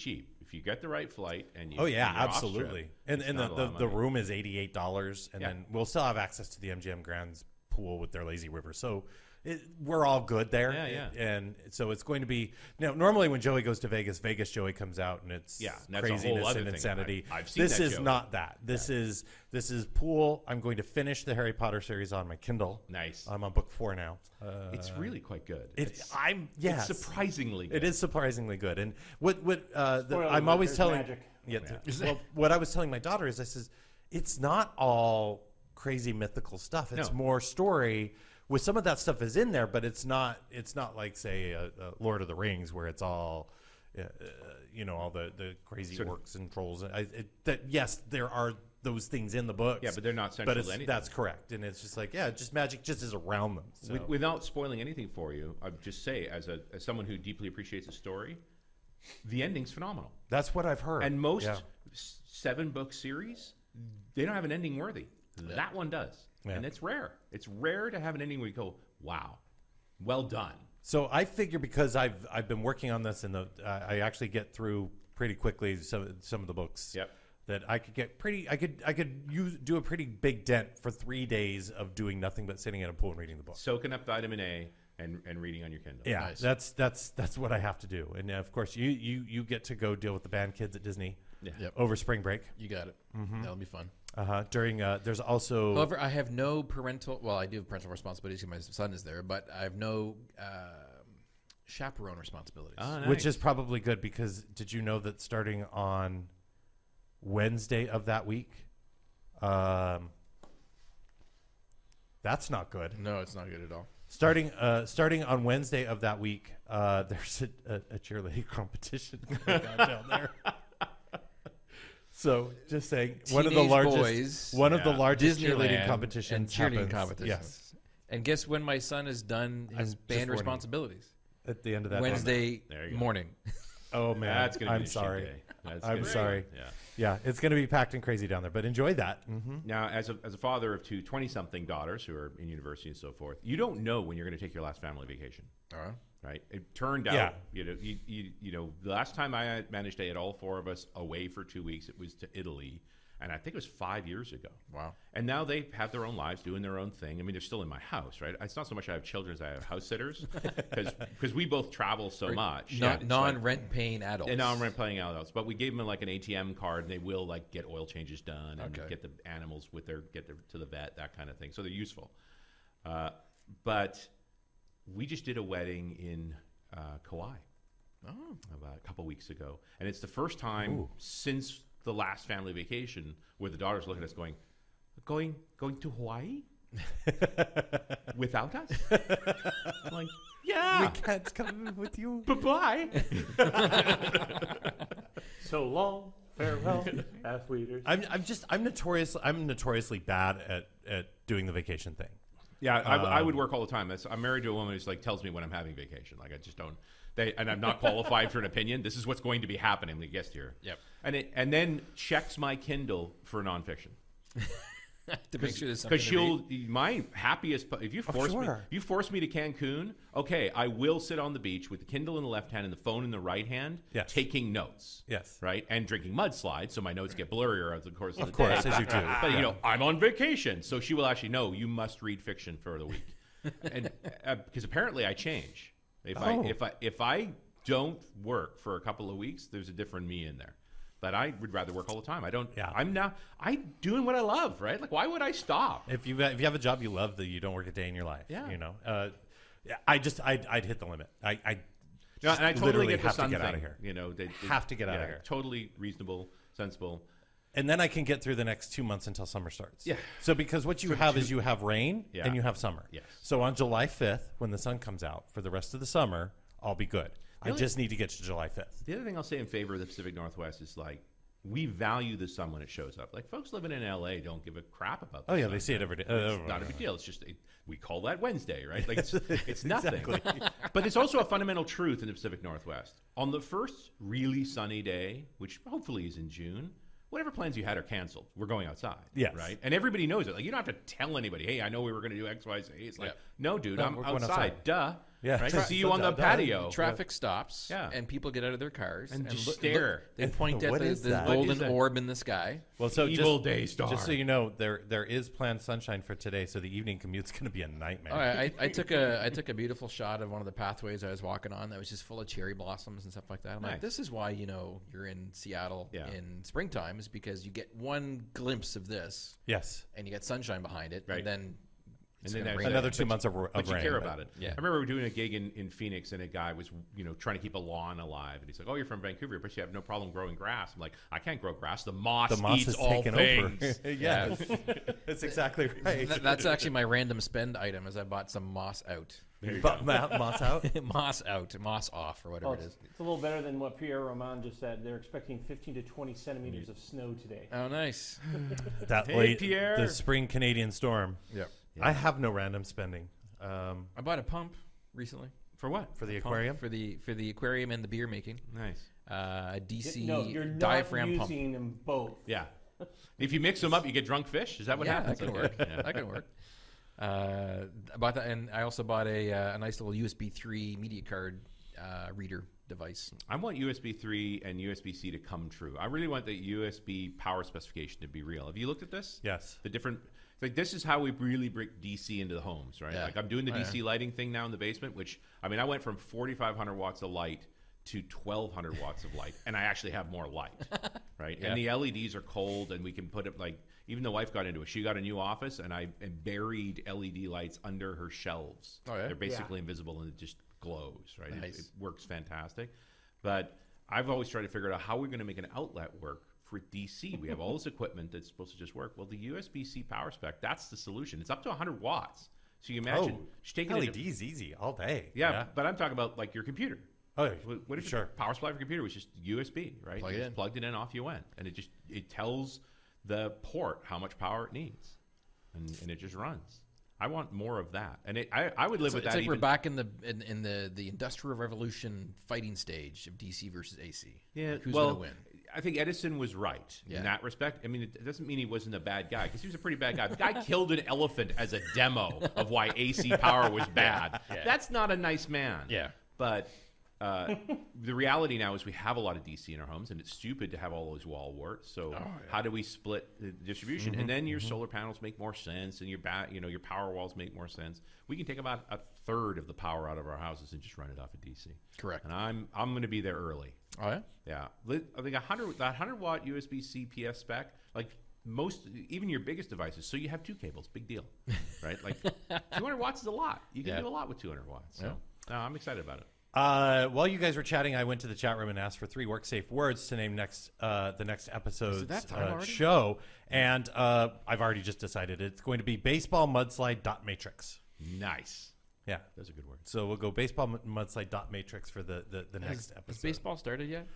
if you get the right flight and you Oh yeah, and you're off absolutely. strip, And it's not a lot of the money. room is $88, and Yeah. then we'll still have access to the MGM Grand's pool with their lazy river. So we're all good there. Yeah. And so it's going to be normally when Joey goes to Vegas Joey comes out and it's Yeah, and that's a whole craziness other and thing. insanity. I've seen this that is Joey. not that. This is pool. I'm going to finish the Harry Potter series on my Kindle. Nice. I'm on book 4 now. It's really quite good. It's It's surprisingly good. It is surprisingly good. And what Spoiler I'm alert, always there's telling magic. well, what I was telling my daughter is I says it's not all crazy mythical stuff. It's No. more story. With some of that stuff is in there, but it's not like say a Lord of the Rings where it's all all the crazy Sort of- orcs and trolls. Yes, there are those things in the books. Yeah, but they're not central But to anything. that's correct, and it's just like just magic just is around them. So. Without spoiling anything for you, I'd just say, as someone who deeply appreciates a story, the ending's phenomenal. That's what I've heard. And most Yeah. 7-book series, they don't have an ending worthy. That one does. Yeah. And it's rare. It's rare to have an ending where you go, wow, well done. So I figure because I've been working on this and I actually get through pretty quickly some of the books. Yep. That I could get do a pretty big dent for 3 days of doing nothing but sitting in a pool and reading the book. Soaking up vitamin A and reading on your Kindle. Yeah, Nice. that's what I have to do. And of course you get to go deal with the band kids at Disney Yep. over spring break. You got it. That'll be fun. During there's also However, I have no parental. Well, I do have parental responsibilities because my son is there, but I have no chaperone responsibilities. Ah, nice. which is probably good because did you know that starting on Wednesday of that week, that's not good. No, it's not good at all. Starting on Wednesday of that week, there's a cheerleading competition going on down there. So just saying, one of the Teenage largest boys, largest cheerleading Disneyland, competitions and cheerleading happens. competitions. Yes, And guess when my son has done his just band warning you. responsibilities? at the end of that Wednesday There you go. morning. Oh man, That's going to be I'm a shit sorry. day. That's I'm gonna be- sorry. Yeah. Yeah, it's going to be packed and crazy down there, but enjoy that. Mm-hmm. Now, as a father of two 20-something daughters who are in university and so forth, you don't know when you're going to take your last family vacation. Right? It turned out, Yeah. you know, the last time I managed to get all 4 of us away for 2 weeks, it was to Italy, and I think it was 5 years ago. Wow. And now they have their own lives, doing their own thing. I mean, they're still in my house, right? It's not so much I have children as I have house sitters, because we both travel so much. It's like- Non-rent paying adults. and now I'm playing adults, but we gave them like an ATM card, and they will like get oil changes done and Okay. get the animals to the vet, that kind of thing. So they're useful. But we just did a wedding in Kauai about a couple weeks ago, and it's the first time since the last family vacation where the daughters look at us going to Hawaii without us. I'm like, yeah, We can't come with you. bye. So long, farewell, Athleaders. I'm notoriously bad at doing the vacation thing. Yeah, I would work all the time. I'm married to a woman who's like tells me when I'm having vacation. Like I just don't. And I'm not qualified for an opinion. This is what's going to be happening. The guest here. Yep. And then checks my Kindle for nonfiction to make sure there's something. because she'll my happiest. If you force me, sure. you force me to Cancun. Okay, I will sit on the beach with the Kindle in the left hand and the phone in the right hand, Yes. taking notes. Yes. Right, and drinking mudslides, so my notes get blurrier as the course of the Of course, day. as you do. But Yeah. you know, I'm on vacation, so she will actually know you must read fiction for the week, and because apparently I change. If I don't work for a couple of weeks, there's a different me in there. But I would rather work all the time. I don't. Yeah. I'm doing what I love, right? Like, why would I stop? If you have a job you love, that you don't work a day in your life. Yeah. You know. I'd hit the limit. I No, and I totally literally get the have to sun get thing. out of here. You know, they Have to get out of here. Totally reasonable, sensible. And then I can get through the next 2 months until summer starts. Yeah. So because what you have is you have rain Yeah. and you have summer. Yes. So on July 5th, when the sun comes out for the rest of the summer, I'll be good. I Really? just need to get to July 5th. The other thing I'll say in favor of the Pacific Northwest is like we value the sun when it shows up. Like folks living in LA don't give a crap about. The Oh yeah, sun. they see it every day. It's not a big deal. It's just we call that Wednesday, right? Like it's nothing. But it's also a fundamental truth in the Pacific Northwest. On the first really sunny day, which hopefully is in June, whatever plans you had are canceled. We're going outside. Yes. Right? And everybody knows it. Like you don't have to tell anybody, hey, I know we were going to do X, Y, Z. It's like, Yeah. no, dude, No, I'm we're going outside. outside. Duh. Yeah. Right? Tra- See you on the patio. Traffic stops, Yeah. and people get out of their cars And just stare. They point at What the is that? What golden is that? orb in the sky. Well, so Evil Daystar. Just so you know, there is planned sunshine for today, so the evening commute's going to be a nightmare. Oh, I took a beautiful shot of one of the pathways I was walking on that was just full of cherry blossoms and stuff like that. I'm Nice. like, this is why you're in Seattle Yeah. in springtime, is because you get one glimpse of this Yes. and you get sunshine behind it, Right. and then it's And then gonna there's rain. Another 2 months of But rain. you care about it. Yeah. I remember we were doing a gig in Phoenix, and a guy was, trying to keep a lawn alive, and he's like, "Oh, you're from Vancouver, but you have no problem growing grass." I'm like, "I can't grow grass. The moss is eats all taken things." over. Yes. That's exactly right. That's actually my random spend item. Is I bought some moss out, Moss out. moss off, or whatever Oh, it is. it's a little better than what Pierre Roman just said. They're expecting 15 to 20 centimeters of snow today. Oh, nice. That Hey, late, Pierre. the spring Canadian storm. Yep. I have no random spending I bought a pump recently For what? for the Pump aquarium. for the aquarium and the beer making. Nice. A DC No, you're not diaphragm pump. using them both. Yeah. If you mix them up, you get drunk fish. Is that what Yeah, happens? that can Okay. work. Yeah. That can work. I bought that, and I also bought a nice little USB 3 media card reader device. I want USB 3 and USB-C to come true. I really want the USB power specification to be real. Have you looked at this? Yes. The different, like, this is how we really bring DC into the homes, right? Yeah. Like, I'm doing the Oh, DC lighting thing now in the basement, which, I mean, I went from 4,500 watts of light to 1,200 watts of light, and I actually have more light, right? Yeah. And the LEDs are cold, and we can put it, like, even the wife got into it. She got a new office, and I buried LED lights under her shelves. Oh, yeah? They're basically invisible, and it just glows, right? Nice. It works fantastic. But I've always tried to figure out how we're going to make an outlet work for DC. We have all this equipment that's supposed to just work. Well, the USB-C power spec, that's the solution. It's up to 100 watts. So you imagine she's taking it. LEDs easy all day. Yeah, but I'm talking about like your computer. Oh, What if sure. your power supply for your computer was just USB, right? Plug You it just in. plugged it in, off you went, and it tells the port how much power it needs, and it just runs. I want more of that, and I would live with It's that. like we're even- back in the Industrial Revolution fighting stage of DC versus AC. Yeah, Like, who's well, going to win? I think Edison was right Yeah. in that respect. I mean, it doesn't mean he wasn't a bad guy, because he was a pretty bad guy. The guy killed an elephant as a demo of why AC power was bad. Yeah. That's not a nice man. Yeah. But the reality now is we have a lot of DC in our homes, and it's stupid to have all those wall warts. So how do we split the distribution? And then your solar panels make more sense, and your your power walls make more sense. We can take about a third of the power out of our houses and just run it off of DC. Correct. And I'm going to be there early. Oh yeah. Yeah, I think that 100 watt USB-C PS spec, like even your biggest devices. So you have two cables, big deal, right? Like 200 watts is a lot. You can Yeah. do a lot with 200 watts. So no, I'm excited about it. While you guys were chatting, I went to the chat room and asked for 3 work-safe words to name the next episode's that time already? show, and I've already just decided it's going to be baseball mudslide dot matrix. Nice. Yeah, Those are good words. so we'll go baseball mudslide dot matrix for the next Has episode. baseball started yet?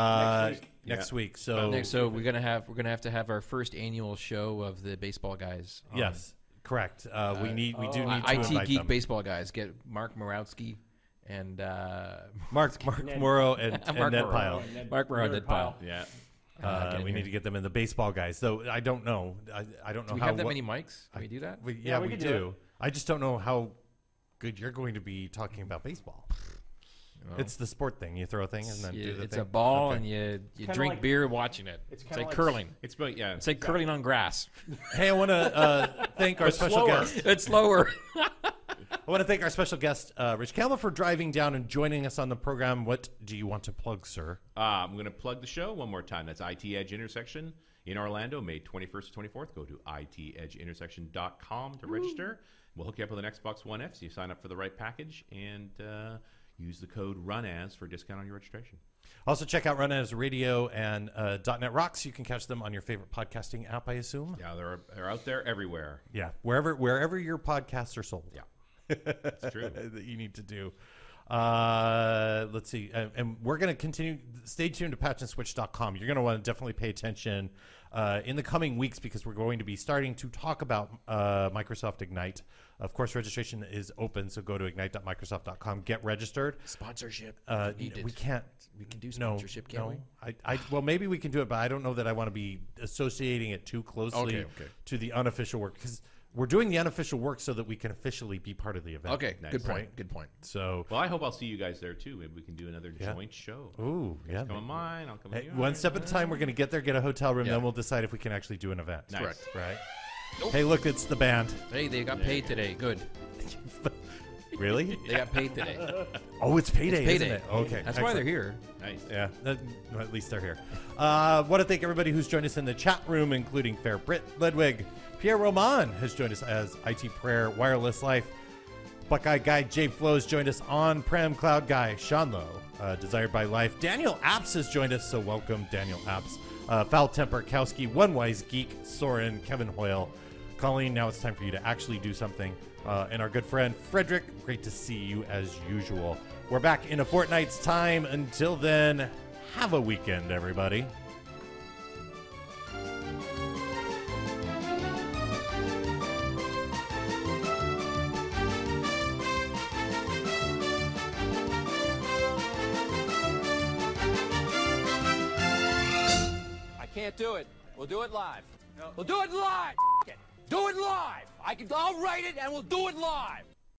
Next Yeah. week. So Next, so we're gonna have to have our first annual show of the baseball guys. on. yes, correct. We do need to IT invite Geek them. baseball guys. Get Mark Morawski and Mark Morrow and Mark Ned Morrow. Pyle. Mark Morawski, Ned Pyle. Yeah. get in We here. need to get them in the baseball guys. Though I don't know. I don't know Do we how have that what- many mics? Can we do that? Yeah, we we can do do. I just don't know how good you're going to be talking about baseball. It's the sport thing. You throw a thing and then do the It's thing. a ball, Okay. and you kinda drink like- beer watching it. it's It's kinda like like curling. It's yeah. It's like curling on grass. Hey, I want to thank our special slower. guest. It's slower. I want to thank our special guest, Rich Campbell, for driving down and joining us on the program. What do you want to plug, sir? I'm going to plug the show one more time. That's IT Edge Intersection in Orlando, May 21st to 24th. Go to itedgeintersection.com to register. We'll hook you up with an Xbox One F so you sign up for the right package, and use the code RUNAS for a discount on your registration. Also, check out Run As Radio and .NET Rocks. You can catch them on your favorite podcasting app, I assume. Yeah, they're out there everywhere. Yeah, wherever your podcasts are sold. Yeah, that's true. That you need to do. Let's see. And we're going to continue. Stay tuned to patchandswitch.com. You're going to want to definitely pay attention in the coming weeks, because we're going to be starting to talk about Microsoft Ignite. Of course, registration is open, so go to ignite.microsoft.com. Get registered. Sponsorship. We can't. We can do No, sponsorship, can't no. we? Well, maybe we can do it, but I don't know that I want to be associating it too closely Okay. to the unofficial work, because we're doing the unofficial work so that we can officially be part of the event. Okay, Nice. good point. Right. Good point. So, Well, I hope I'll see you guys there too. Maybe we can do another Yeah. joint show. ooh, yeah. Come on mine. I'll come Hey, on one yours. step at a time. We're going to get there, get a hotel room, Yeah. then we'll decide if we can actually do an event. Nice. Correct. Right? Nope. Hey, look, it's the band. Hey, they got paid today. Good. Really? They got paid today. Oh, it's payday, It's isn't payday. it? Okay. That's why they're excellent. here. Nice. Yeah, well, at least they're here. Want to thank everybody who's joined us in the chat room, including Fair Brit Ludwig. Pierre Roman has joined us as IT Prayer Wireless Life. Buckeye Guy Jay Flows joined us on Prem Cloud Guy Sean Lowe, Desired by Life. Daniel Apps has joined us, so welcome, Daniel Apps. Foul Temper Kowski, One Wise Geek, Soren, Kevin Hoyle. Colleen, now it's time for you to actually do something. And our good friend Frederick, great to see you as usual. We're back in a fortnight's time. Until then, have a weekend, everybody. I can't do it. We'll do it live. We'll do it live. F- it. Do it live. I'll write it and we'll do it live.